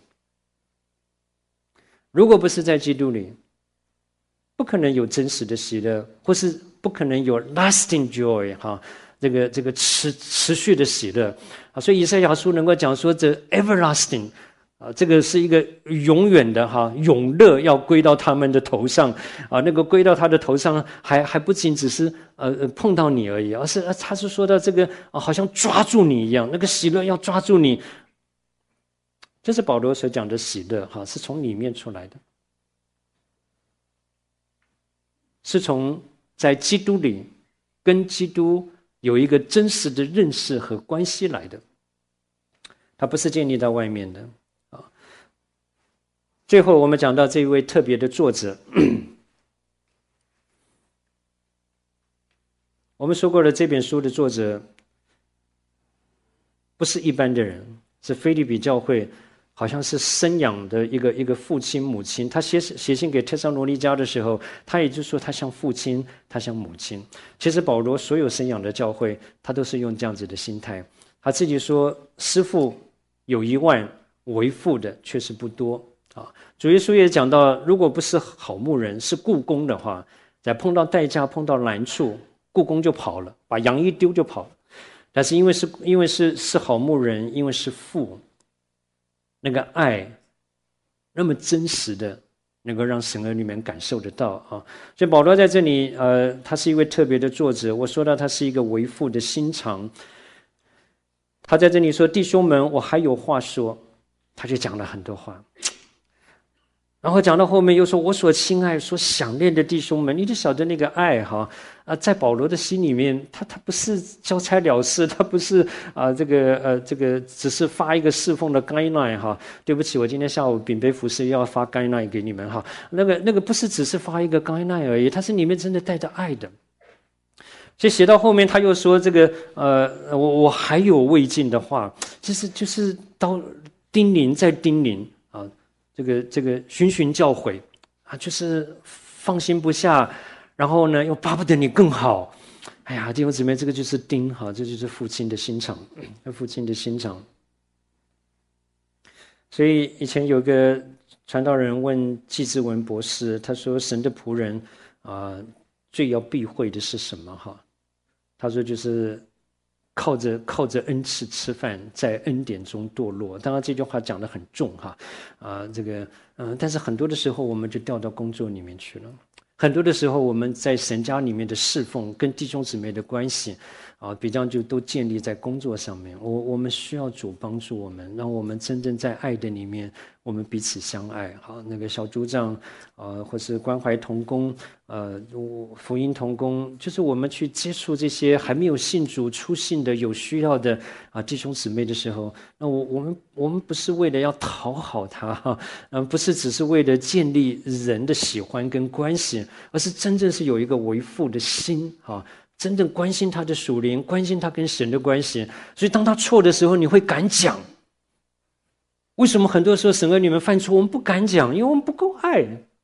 如果不是在基督里，不可能有真实的喜乐，或是不可能有 lasting joy 这个持续的喜乐所以以赛亚书能够讲说这 everlasting 这个是一个永远的永乐要归到他们的头上那个归到他的头上还不仅只是碰到你而已，而是他是说到这个好像抓住你一样，那个喜乐要抓住你。这是保罗所讲的喜乐是从里面出来的，是从在基督里跟基督有一个真实的认识和关系来的，它不是建立在外面的。最后我们讲到这一位特别的作者我们说过了，这本书的作者不是一般的人，是腓立比教会好像是生养的一个父亲母亲。他写信给帖撒罗尼迦的时候，他也就说他像父亲，他像母亲。其实保罗所有生养的教会，他都是用这样子的心态。他自己说，师父有1万，为父的却是不多。主耶稣也讲到，如果不是好牧人，是雇工的话，在碰到代价碰到难处，雇工就跑了，把羊一丢就跑了。但是因为是好牧人，因为是父，那个爱那么真实的能够让神儿女们感受得到所以保罗在这里他是一位特别的作者。我说到他是一个为父的心肠，他在这里说，弟兄们，我还有话说，他就讲了很多话。然后讲到后面又说，我所亲爱所想念的弟兄们，你就晓得那个爱在保罗的心里面，他不是交差了事，他不是这个只是发一个侍奉的 guideline 对不起，我今天下午秉杯服侍要发 guideline 给你们那个不是只是发一个 guideline 而已，他是里面真的带着爱的。所以写到后面他又说这个我还有未尽的话，就是到叮咛再叮咛这个循循教诲就是放心不下，然后呢又巴不得你更好。哎呀，弟兄姊妹，这个就是钉这就是父亲的心肠，父亲的心肠。所以以前有个传道人问季志文博士，他说神的仆人最要避讳的是什么他说就是靠着恩赐吃饭，在恩典中堕落。当然这句话讲得很重但是很多的时候我们就掉到工作里面去了。很多的时候我们在神家里面的侍奉跟弟兄姊妹的关系比较就都建立在工作上面。我们需要主帮助我们，让我们真正在爱的里面，我们彼此相爱那个小组长或是关怀同工福音同工，就是我们去接触这些还没有信主初信的有需要的弟兄姊妹的时候，那我们不是为了要讨好他不是只是为了建立人的喜欢跟关系，而是真正是有一个为父的心真正关心他的属灵，关心他跟神的关系。所以当他错的时候，你会敢讲。为什么很多时候神儿女们犯错我们不敢讲？因为我们不够爱，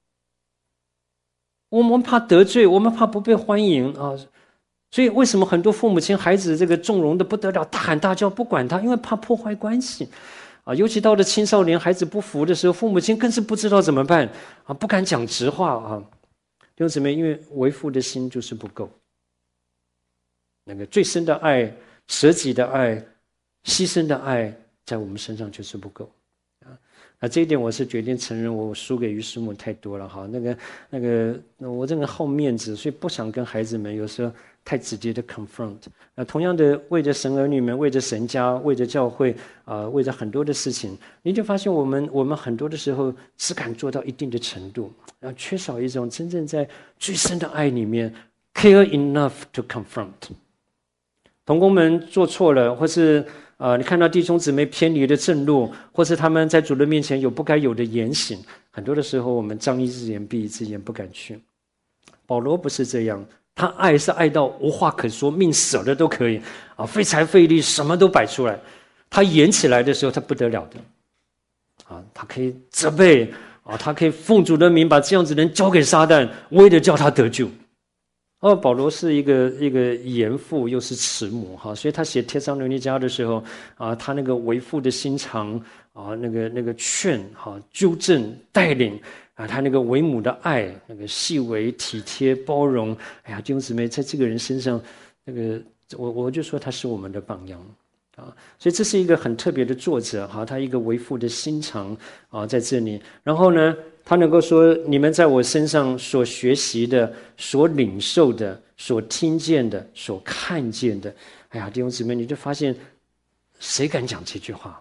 我们怕得罪，我们怕不被欢迎所以为什么很多父母亲孩子这个纵容的不得了，大喊大叫不管他，因为怕破坏关系尤其到了青少年孩子不服的时候，父母亲更是不知道怎么办不敢讲直话弟兄姊妹，因为为父的心就是不够，那个最深的爱、舍己的爱、牺牲的爱，在我们身上就是不够这一点我是决定承认，我输给于师母太多了那个我这个好面子，所以不想跟孩子们有时候太直接的 confront。同样的，为着神儿女们，为着神家，为着教会为着很多的事情，你就发现我们很多的时候只敢做到一定的程度，缺少一种真正在最深的爱里面 care enough to confront。同工们做错了，或是你看到弟兄姊妹偏离的正路，或是他们在主的面前有不该有的言行，很多的时候我们张一只眼闭一只眼，不敢去。保罗不是这样，他爱是爱到无话可说，命舍了都可以费财费力什么都摆出来。他演起来的时候他不得了的他可以责备他可以奉主的名把这样子的人交给撒旦，为了叫他得救。保罗是一个严父又是慈母所以他写帖撒罗尼迦的时候他那个为父的心肠那个劝纠正带领他那个为母的爱，那个细微体贴包容，哎呀弟兄姊妹，在这个人身上那个我就说他是我们的榜样所以这是一个很特别的作者他一个为父的心肠在这里。然后呢，他能够说你们在我身上所学习的、所领受的、所听见的、所看见的，哎呀，弟兄姊妹，你就发现谁敢讲这句话？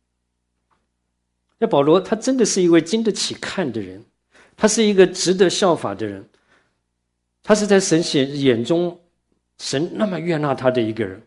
那保罗他真的是一位经得起看的人，他是一个值得效法的人，他是在神眼中，神那么悦纳他的一个人。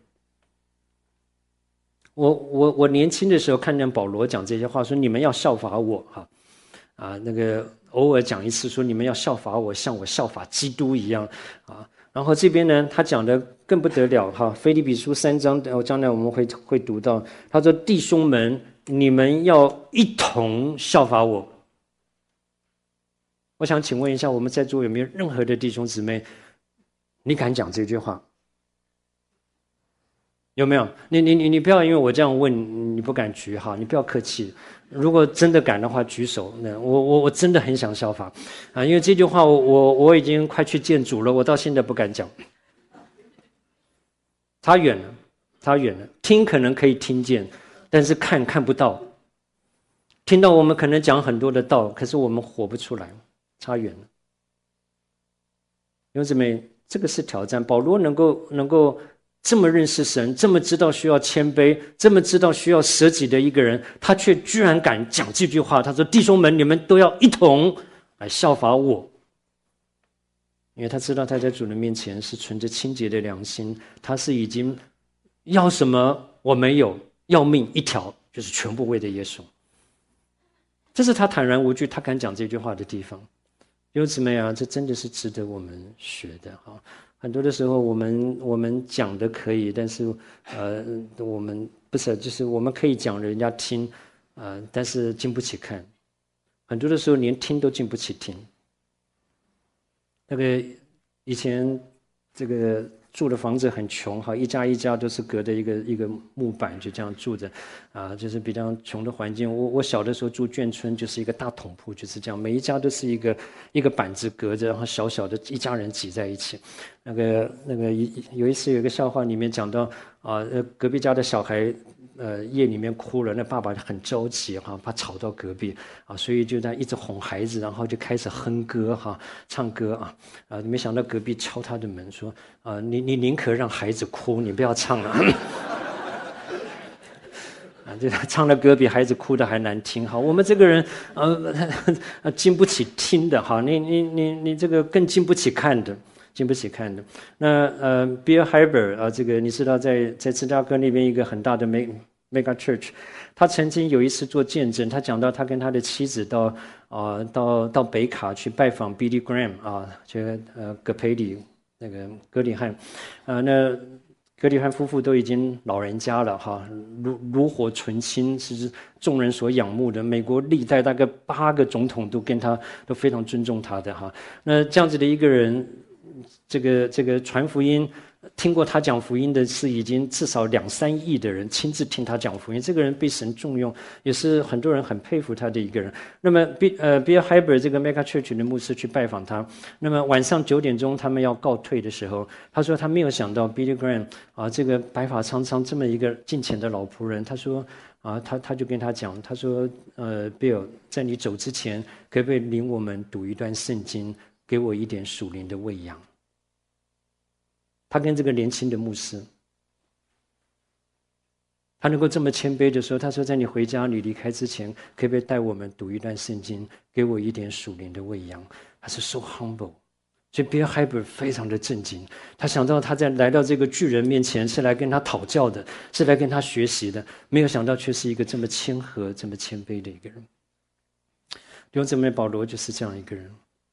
我年轻的时候看见保罗讲这些话，说你们要效法我那个偶尔讲一次，说你们要效法我，像我效法基督一样然后这边呢，他讲的更不得了腓立比书3章，将来我们会读到，他说弟兄们，你们要一同效法我。我想请问一下，我们在座有没有任何的弟兄姊妹，你敢讲这句话？有没有？你不要因为我这样问你不敢举你不要客气。如果真的敢的话，举手。我真的很想效法因为这句话我已经快去见主了，我到现在不敢讲。差远了，听可能可以听见，但是看不到。听到我们可能讲很多的道，可是我们活不出来，差远了。弟兄姊妹，这个是挑战。保罗能够这么认识神，这么知道需要谦卑，这么知道需要舍己的一个人，他却居然敢讲这句话。他说：“弟兄们，你们都要一同来效法我。”因为他知道他在主的面前是存着清洁的良心，他是已经要什么我没有，要命一条，就是全部为了耶稣。这是他坦然无惧，他敢讲这句话的地方。弟兄姊妹这真的是值得我们学的很多的时候，我们讲的可以，但是我们不是，就是我们可以讲人家听但是经不起看。很多的时候连听都经不起听。那个以前这个住的房子很穷一家一家都是隔着一个木板，就这样住着就是比较穷的环境。我小的时候住眷村，就是一个大筒铺，就是这样，每一家都是一个板子隔着，然后小小的一家人挤在一起。那个有一次有一个笑话，里面讲到隔壁家的小孩夜里面哭了，那爸爸很着急怕吵到隔壁所以就在一直哄孩子，然后就开始哼歌唱歌没想到隔壁敲他的门说你宁可让孩子哭，你不要唱了就唱的歌比孩子哭的还难听我们这个人经不起听的你这个更经不起看的。那Bill Hybels 这个你知道在芝加哥那边一个很大的 mega church， 他曾经有一次做见证，他讲到他跟他的妻子到北卡去拜访 Billy Graham 葛培理那个葛理翰那葛理翰夫妇都已经老人家了炉火纯青，是众人所仰慕的。美国历代大概8个总统都非常尊重他的那这样子的一个人，这个传福音，听过他讲福音的是已经至少2-3亿的人亲自听他讲福音。这个人被神重用，也是很多人很佩服他的一个人。那么Bill Hybels 这个 Mega Church 的牧师去拜访他，那么晚上9点钟他们要告退的时候，他说他没有想到 Billy Graham 这个白发苍苍这么一个敬虔的老仆人，他说他就跟他讲，他说Bill， 在你走之前，可不可以领我们读一段圣经，给我一点属灵的喂养？他跟这个年轻的牧师，他能够这么谦卑的说，他说在你回家你离开之前，可不可以带我们读一段圣经，给我一点属灵的喂养？他是 so humble。 所以 Bill Hybels 非常的震惊，他想到他在来到这个巨人面前是来跟他讨教的，是来跟他学习的，没有想到却是一个这么谦和这么谦卑的一个人。弟兄姊妹，保罗就是这样一个人，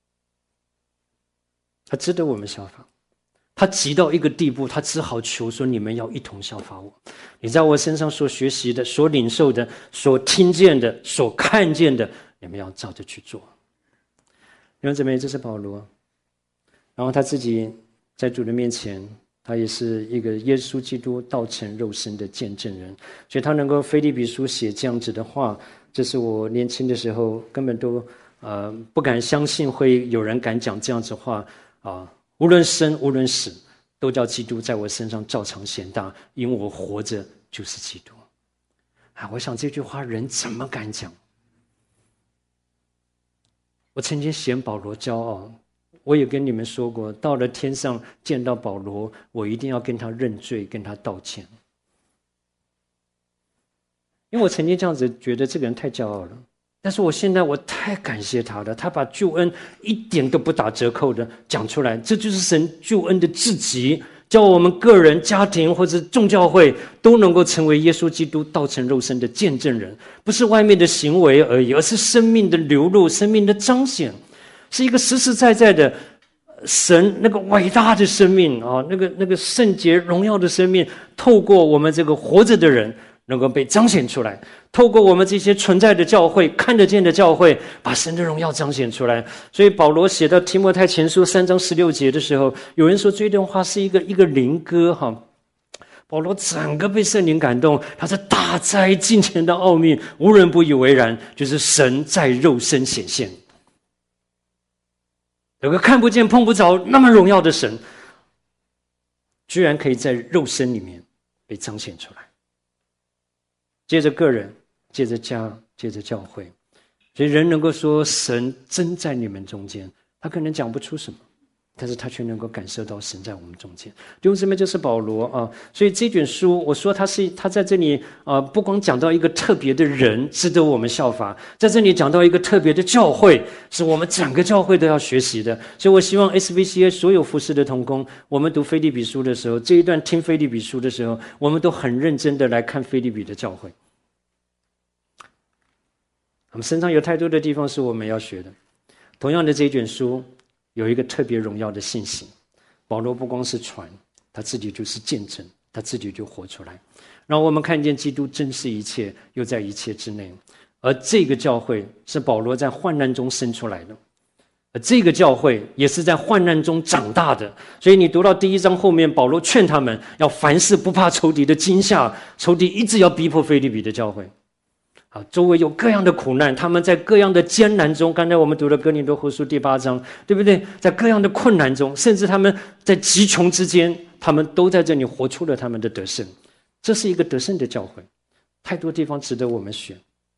他值得我们效法。他急到一个地步，他只好求说，你们要一同效法我，你在我身上所学习的，所领受的，所听见的，所看见的，你们要照着去做。弟兄姊妹，这是保罗，然后他自己在主的面前，他也是一个耶稣基督道成肉身的见证人，所以他能够腓立比书写这样子的话，这是我年轻的时候根本都不敢相信会有人敢讲这样子话无论生无论死，都叫基督在我身上照常显大，因我活着就是基督。我想这句话人怎么敢讲？我曾经嫌保罗骄傲，我也跟你们说过，到了天上见到保罗，我一定要跟他认罪，跟他道歉。因为我曾经这样子觉得这个人太骄傲了，但是我现在我太感谢他了，他把救恩一点都不打折扣的讲出来，这就是神救恩的至极，叫我们个人、家庭或者众教会都能够成为耶稣基督道成肉身的见证人，不是外面的行为而已，而是生命的流露、生命的彰显，是一个实实在在的神那个伟大的生命啊，那个圣洁荣耀的生命，透过我们这个活着的人能够被彰显出来，透过我们这些存在的教会、看得见的教会，把神的荣耀彰显出来。所以保罗写到提摩太前书3章16节的时候，有人说这段话是一个灵歌哈。保罗整个被圣灵感动，他说大哉近前的奥秘，无人不以为然，就是神在肉身显现。有个看不见碰不着那么荣耀的神，居然可以在肉身里面被彰显出来。借着个人，借着家，借着教会，所以人能够说神真在你们中间，他可能讲不出什么，但是他却能够感受到神在我们中间。弟兄姊妹，就是保罗啊。所以这卷书，我说他在这里不光讲到一个特别的人值得我们效法，在这里讲到一个特别的教会，是我们整个教会都要学习的。所以我希望 SVCA 所有服事的同工，我们读腓立比书的时候，这一段听腓立比书的时候，我们都很认真的来看腓立比的教会。我们身上有太多的地方是我们要学的。同样的，这一卷书有一个特别荣耀的信息，保罗不光是传，他自己就是见证，他自己就活出来，让我们看见基督真是一切，又在一切之内。而这个教会是保罗在患难中生出来的，而这个教会也是在患难中长大的。所以你读到第1章后面，保罗劝他们要凡事不怕仇敌的惊吓，仇敌一直要逼迫腓立比的教会。周围有各样的苦难，他们在各样的艰难中，刚才我们读了哥林多后书第8章，对不对？在各样的困难中，甚至他们在极穷之间，他们都在这里活出了他们的得胜。这是一个得胜的教会，太多地方值得我们学。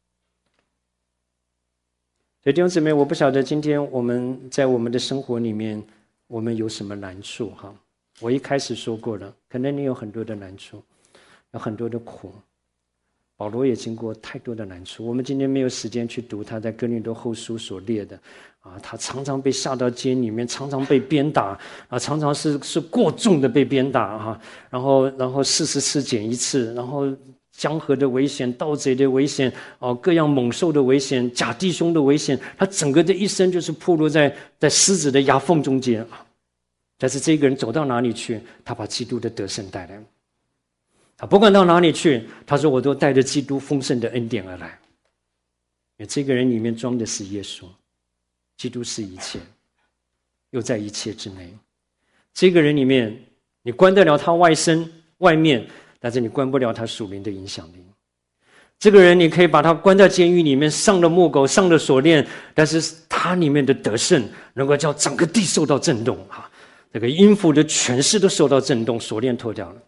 所以弟兄姊妹，我不晓得今天我们在我们的生活里面，我们有什么难处哈？我一开始说过了，可能你有很多的难处，有很多的苦。保罗也经过太多的难处，我们今天没有时间去读他在哥林多后书所列的他常常被下到监里面，常常被鞭打常常是过重的被鞭打然后40次减1次，然后江河的危险、盗贼的危险各样猛兽的危险、假弟兄的危险，他整个的一生就是暴露在狮子的牙缝中间但是这个人走到哪里去，他把基督的得胜带来。不管到哪里去，他说我都带着基督丰盛的恩典而来。因为这个人里面装的是耶稣，基督是一切，又在一切之内。这个人里面，你关得了他外面，但是你关不了他属灵的影响力。这个人你可以把他关在监狱里面，上了木狗，上了锁链，但是他里面的得胜能够叫整个地受到震动这个阴府的权势都受到震动，锁链脱掉了。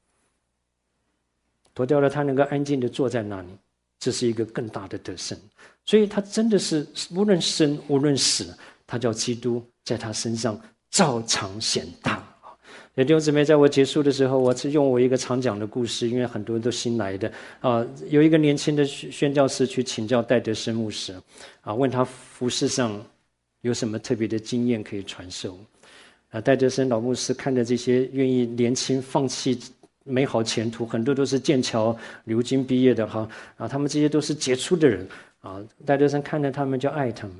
脱掉了，他能够安静地坐在那里，这是一个更大的得胜。所以他真的是无论生无论死，他叫基督在他身上照常显大。弟兄姊妹，在我结束的时候，我是用我一个常讲的故事，因为很多人都新来的有一个年轻的宣教师去请教戴德生牧师问他服事上有什么特别的经验可以传授戴德生老牧师看着这些愿意年轻放弃美好前途，很多都是剑桥牛津毕业的他们这些都是杰出的人戴德生看着他们就爱他们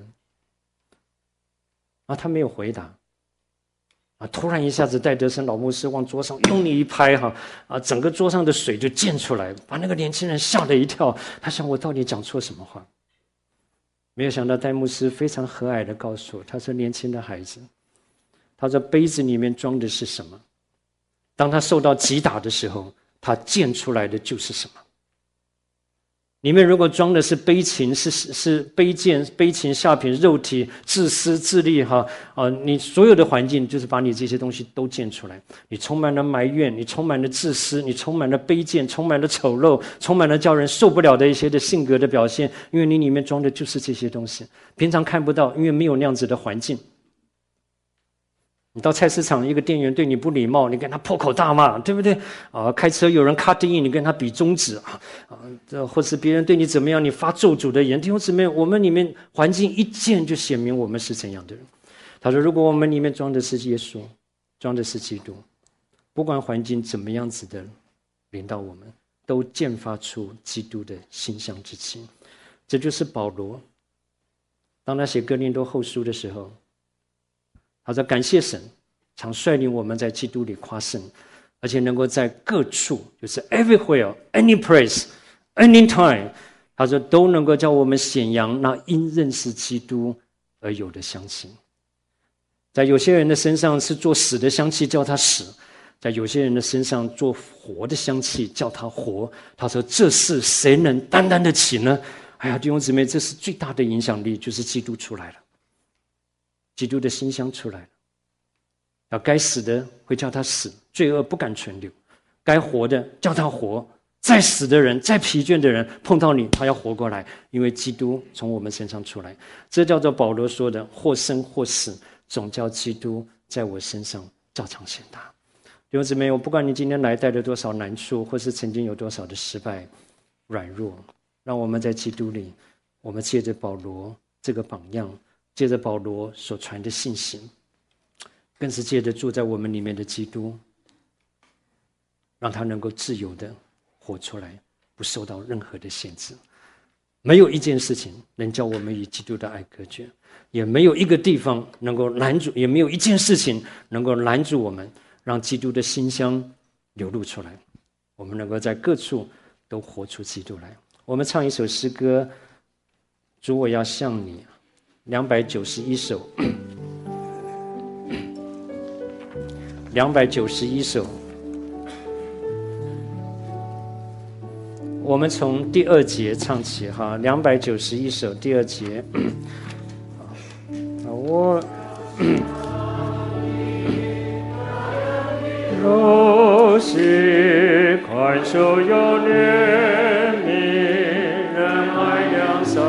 他没有回答突然一下子戴德生老牧师往桌上用力一拍整个桌上的水就溅出来，把那个年轻人吓了一跳。他想我到底讲错什么话？没有想到戴牧师非常和蔼的告诉我，他说年轻的孩子，他说杯子里面装的是什么，当他受到击打的时候，他溅出来的就是什么。 里面如果装的是悲情，是卑贱、悲情下品、肉体、自私自利你所有的环境就是把你这些东西都建出来。你充满了埋怨，你充满了自私，你充满了卑贱，充满了丑陋，充满了叫人受不了的一些的性格的表现，因为你里面装的就是这些东西，平常看不到，因为没有那样子的环境。你到菜市场，一个店员对你不礼貌，你跟他破口大骂，对不对？开车有人cut in，你跟他比中指或是别人对你怎么样，你发咒诅的言。弟兄姊妹，我们里面环境一见就显明我们是怎样的人。他说，如果我们里面装的是耶稣，装的是基督，不管环境怎么样子的临到我们，都渐发出基督的馨香之气。这就是保罗当他写哥林多后书的时候，他说感谢神常率领我们在基督里夸胜，而且能够在各处，就是 everywhere any place anytime， 他说都能够叫我们显扬那因认识基督而有的香气。在有些人的身上是做死的香气，叫他死；在有些人的身上做活的香气，叫他活。他说这事谁能担当得起呢？哎呀，弟兄姊妹，这是最大的影响力，就是基督出来了，基督的馨香出来了。要该死的会叫他死，罪恶不敢存留；该活的叫他活。再死的人，再疲倦的人，碰到你，他要活过来，因为基督从我们身上出来。这叫做保罗说的：或生或死，总叫基督在我身上照常显大。弟兄姊妹，我不管你今天来带了多少难处，或是曾经有多少的失败、软弱，让我们在基督里，我们借着保罗这个榜样，借着保罗所传的信息，更是借着住在我们里面的基督，让他能够自由的活出来，不受到任何的限制。没有一件事情能叫我们与基督的爱隔绝，也没有一个地方能够拦住，也没有一件事情能够拦住我们，让基督的馨香流露出来。我们能够在各处都活出基督来。我们唱一首诗歌，主我要向你，291首291首，我们从第2节唱起291首第2节。我若是宽恕有怜悯，仁爱良善，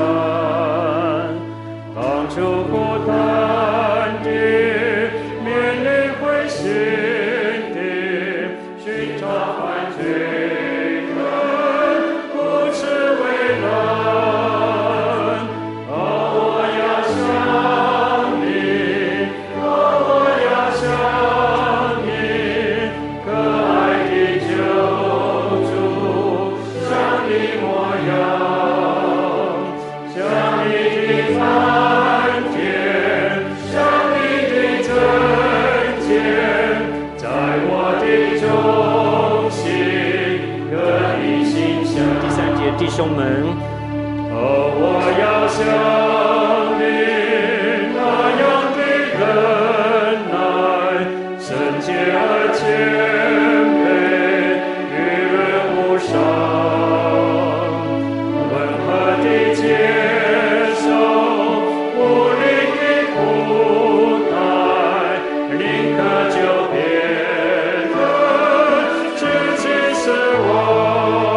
当初孤单的面临灰心的寻找犯罪人，不知为难。我要向你，我要向你，可爱的救主，像你模样，像你的蓝天，像你的真见，在我的中心，可以馨香。第3节，弟兄们，我要像你那样的忍耐，圣洁而谦卑，与人无伤，温和地接受无力的苦难，宁可就别人自己死亡。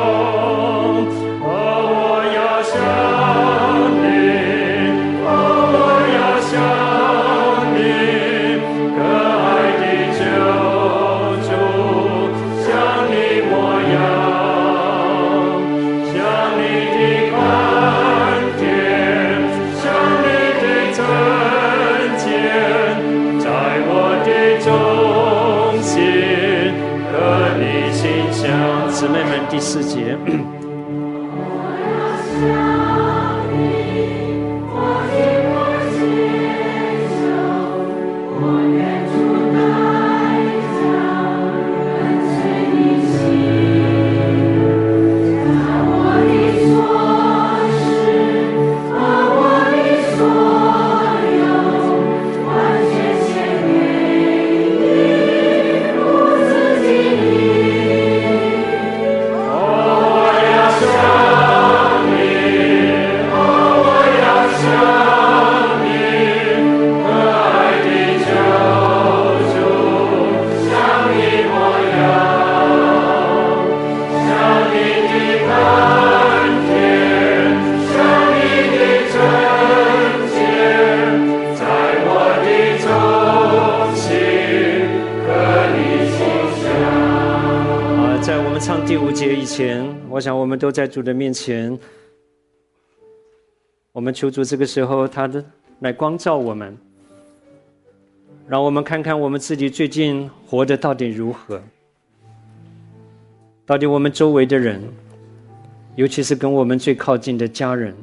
我要向你，我要向你，可爱的救主，像你模样，像你的观点，像你的真见，在我的中心，可你馨香。姊妹们，第4节。我以前，我想我们都在主的面前，我们求主这个时候他的来光照我们，让我们看看我们自己最近活得到底如何，到底我们周围的人，尤其是跟我们最靠近的家人，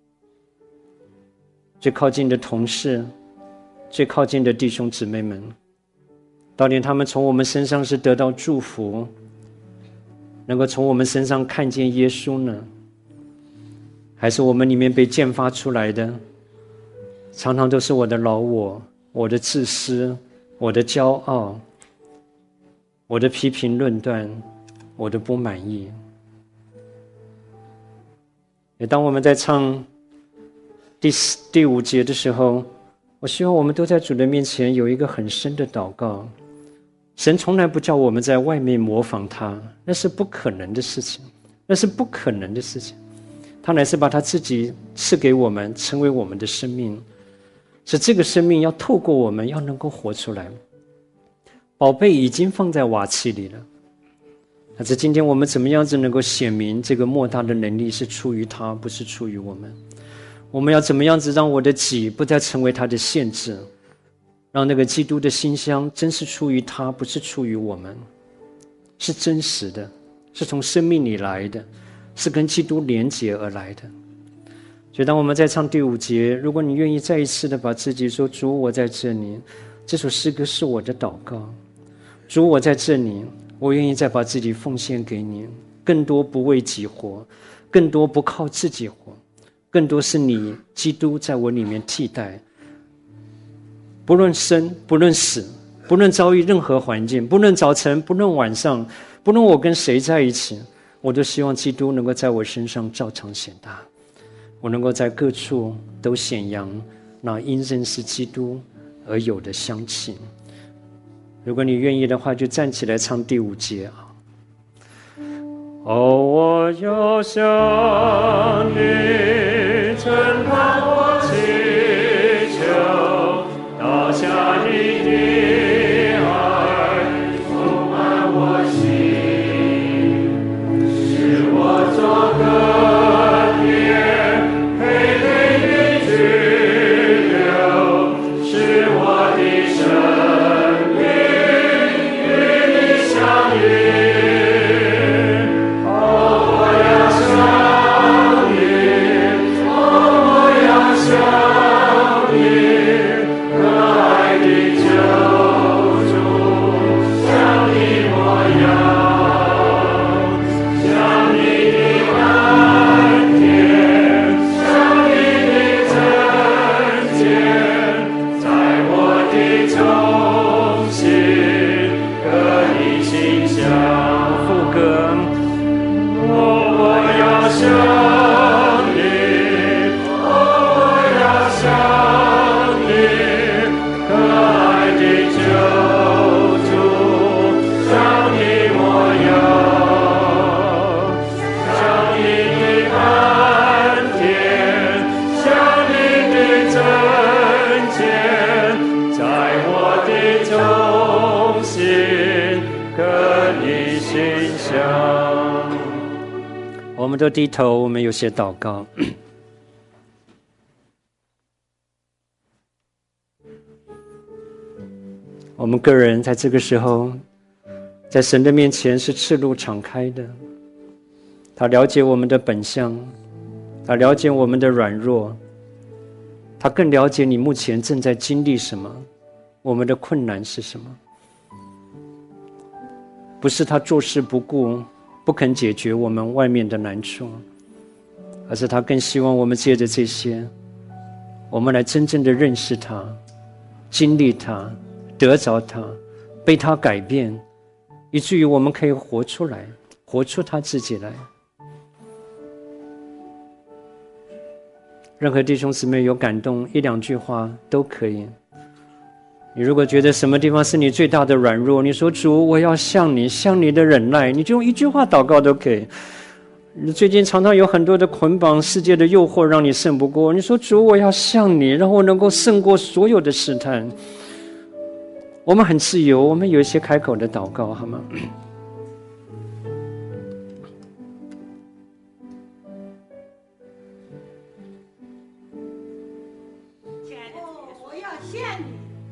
最靠近的同事，最靠近的弟兄姊妹们，到底他们从我们身上是得到祝福，能够从我们身上看见耶稣呢？还是我们里面被激发出来的常常都是我的老我，我的自私，我的骄傲，我的批评论断，我的不满意。也当我们在唱第5节的时候，我希望我们都在主的面前有一个很深的祷告。神从来不叫我们在外面模仿他，那是不可能的事情，那是不可能的事情。他乃是把他自己赐给我们，成为我们的生命，是这个生命要透过我们，要能够活出来。宝贝已经放在瓦器里了，但是今天我们怎么样子能够显明这个莫大的能力是出于他，不是出于我们？我们要怎么样子让我的己不再成为他的限制，让那个基督的馨香真是出于他，不是出于我们，是真实的，是从生命里来的，是跟基督连结而来的。所以当我们在唱第5节，如果你愿意再一次的把自己说，主我在这里，这首诗歌是我的祷告，主我在这里，我愿意再把自己奉献给你，更多不为己活，更多不靠自己活，更多是你基督在我里面替代。不论生不论死，不论遭遇任何环境，不论早晨不论晚上，不论我跟谁在一起，我都希望基督能够在我身上照常显大，我能够在各处都显扬那因认识基督而有的香气。如果你愿意的话，就站起来唱第5节啊。哦，我要向你承担我祈求，倒下你的爱，充满我心，使我做个天，陪雷雨之流，使我的生命与你相遇。我们都低头，我们有些祷告。我们个人在这个时候，在神的面前是赤露敞开的。他了解我们的本相，他了解我们的软弱，他更了解你目前正在经历什么，我们的困难是什么。不是他坐视不顾，不肯解决我们外面的难处，而是他更希望我们借着这些，我们来真正的认识他，经历他，得着他，被他改变，以至于我们可以活出来，活出他自己来。任何弟兄姊妹有感动1、2句话都可以。你如果觉得什么地方是你最大的软弱，你说主我要像你，像你的忍耐，你就用1句话祷告都可以。你最近常常有很多的捆绑，世界的诱惑让你胜不过，你说主我要像你，让我能够胜过所有的试探。我们很自由，我们有一些开口的祷告好吗？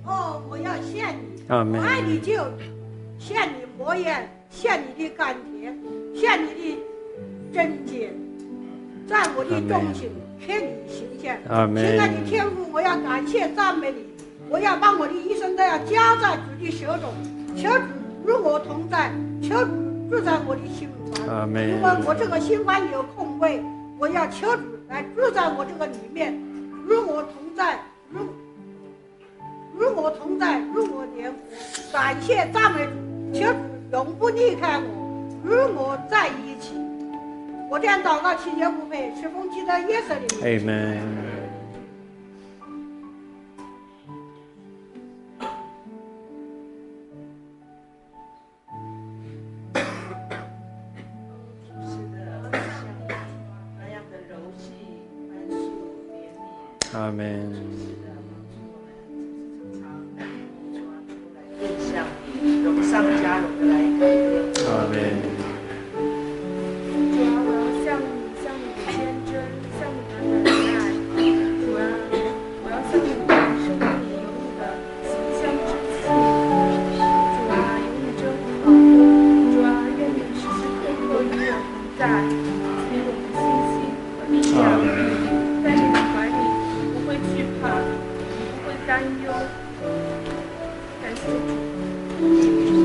哦，我要献你， 阿门。 我爱你就献你磨眼，献你的甘甜，献你的贞洁，在我的中心劝你行献。 阿门。 亲爱的天父，我要感谢赞美你，我要把我的一生都要交在主的手中，求主与我同在，求主住在我的心房。 阿门。 如果我这个心房有空位，我要求主来住在我这个里面，与我同在，与我同在，与我连活。感谢赞美主，求主永不离开我，与我在一起。我这样祷告祈求不配，是奉基督耶稣的名。 Amen。阿门。 面向你，荣上加荣的来感恩。 阿门。 主啊，我要向你的坚贞，向你的忍耐。主啊，我要向你的生命有你的形象之气。主啊，有你真好。主啊，愿你时时刻刻与我同在，给我们信心和力量。在你的怀里，不会惧怕，不会担忧。感谢主。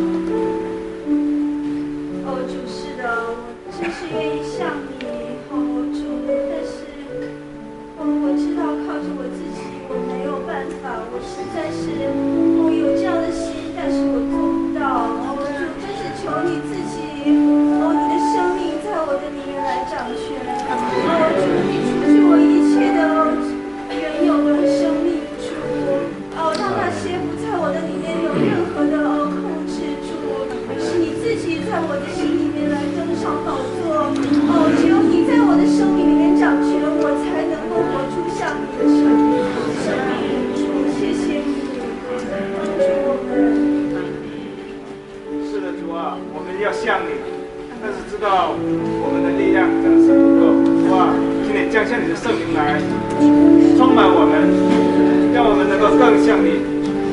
哦，主是的，我真是愿意向你，主，但是，我知道靠着我自己我没有办法，我实在是，有这样的心，但是我做不到。主，真是求你自己，你的生命在我的里面来掌权。主，你除去我一切的原有的生命主，让那些不在我的里面有任何的控制住，是你自己在我的心里面来登上宝座。只有你在我的生命里面掌权，我才能够活出像你的生命。主，谢谢你帮助我们。 是的，主啊，我们要像你，但是知道我们的力量真的是不够。主啊，请你降下你的圣灵来充满我们，让我们能够更像你。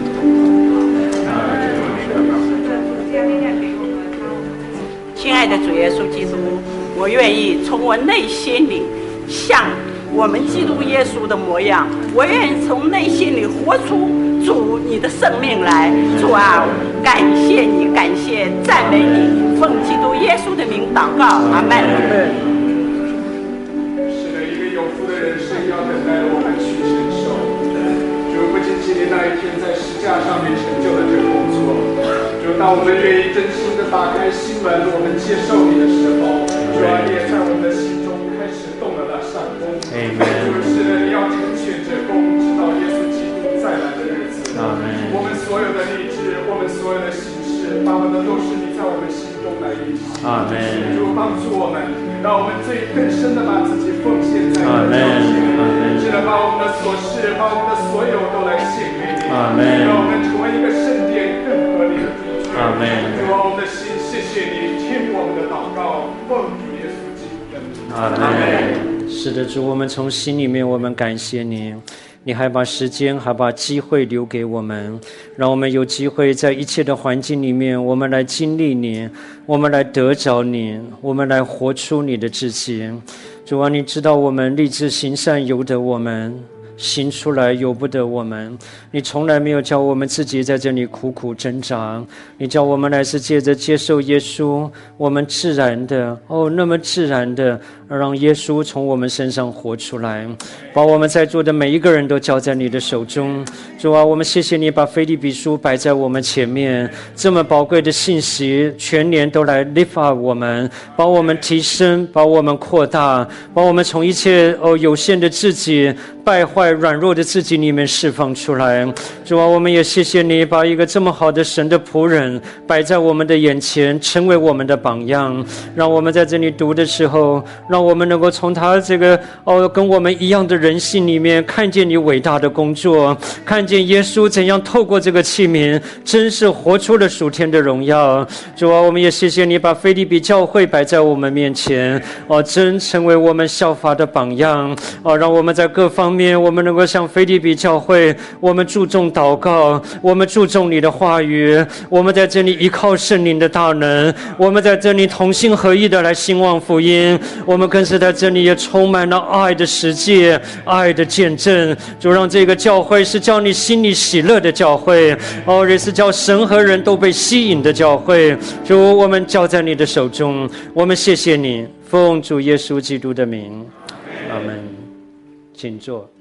亲爱的主耶稣基督，我愿意从我内心里像我们基督耶稣的模样，我愿意从内心里活出主你的生命来。主啊，感谢你，感谢赞美你，奉基督耶稣的名祷告，阿门。 是的，一个有福的人是要等待我们去承受。主，不仅仅你那一天在十架上面成就了这个工作，主，当我们愿意真心的打开心门，我们接受你的时候，主啊，你也在我们的心中开始动了那善功。主，是的，你要成全这功，直到耶稣基督再来的日子。我们所有的立志，我们所有的行事，把我们都是你在我们心中来运行。 阿门。 主，帮助我们，让我们更深的把自己奉献在你的脚前，是的，把我们的所事，把我们的所有都来献给你。 阿门。 让我们成为一个圣殿，更合你的主。 阿门。 主啊，我们的心谢谢你，听我们的祷告，奉主耶稣基督的名。 阿门。是的，主，我们从心里面我们感谢你，你还把时间还把机会留给我们，让我们有机会在一切的环境里面我们来经历你，我们来得着你，我们来活出你的自己。主啊，你知道我们立志行善由得我们，行出来由不得我们，你从来没有叫我们自己在这里苦苦挣扎，你叫我们来是借着接受耶稣，我们自然的那么自然的让耶稣从我们身上活出来，把我们在座的每一个人都交在你的手中。主啊，我们谢谢你把腓立比书摆在我们前面，这么宝贵的信息全年都来 lift up 我们，把我们提升，把我们扩大，把我们从一切有限的自己败坏软弱的自己里面释放出来。主啊，我们也谢谢你把一个这么好的神的仆人摆在我们的眼前，成为我们的榜样，让我们在这里读的时候，让我们能够从他这个跟我们一样的人性里面看见你伟大的工作，看见耶稣怎样透过这个器皿真是活出了属天的荣耀。主啊，我们也谢谢你把腓立比教会摆在我们面前，真成为我们效法的榜样，让我们在各方面我们们能够像腓立比教会，我们注重祷告，我们注重你的话语，我们在这里依靠圣灵的大能，我们在这里同心合意的来兴旺福音，我们更是在这里也充满了爱的实际，爱的见证。主，让这个教会是叫你心里喜乐的教会，也是叫神和人都被吸引的教会。主，我们交在你的手中，我们谢谢你，奉主耶稣基督的名，阿们。请坐。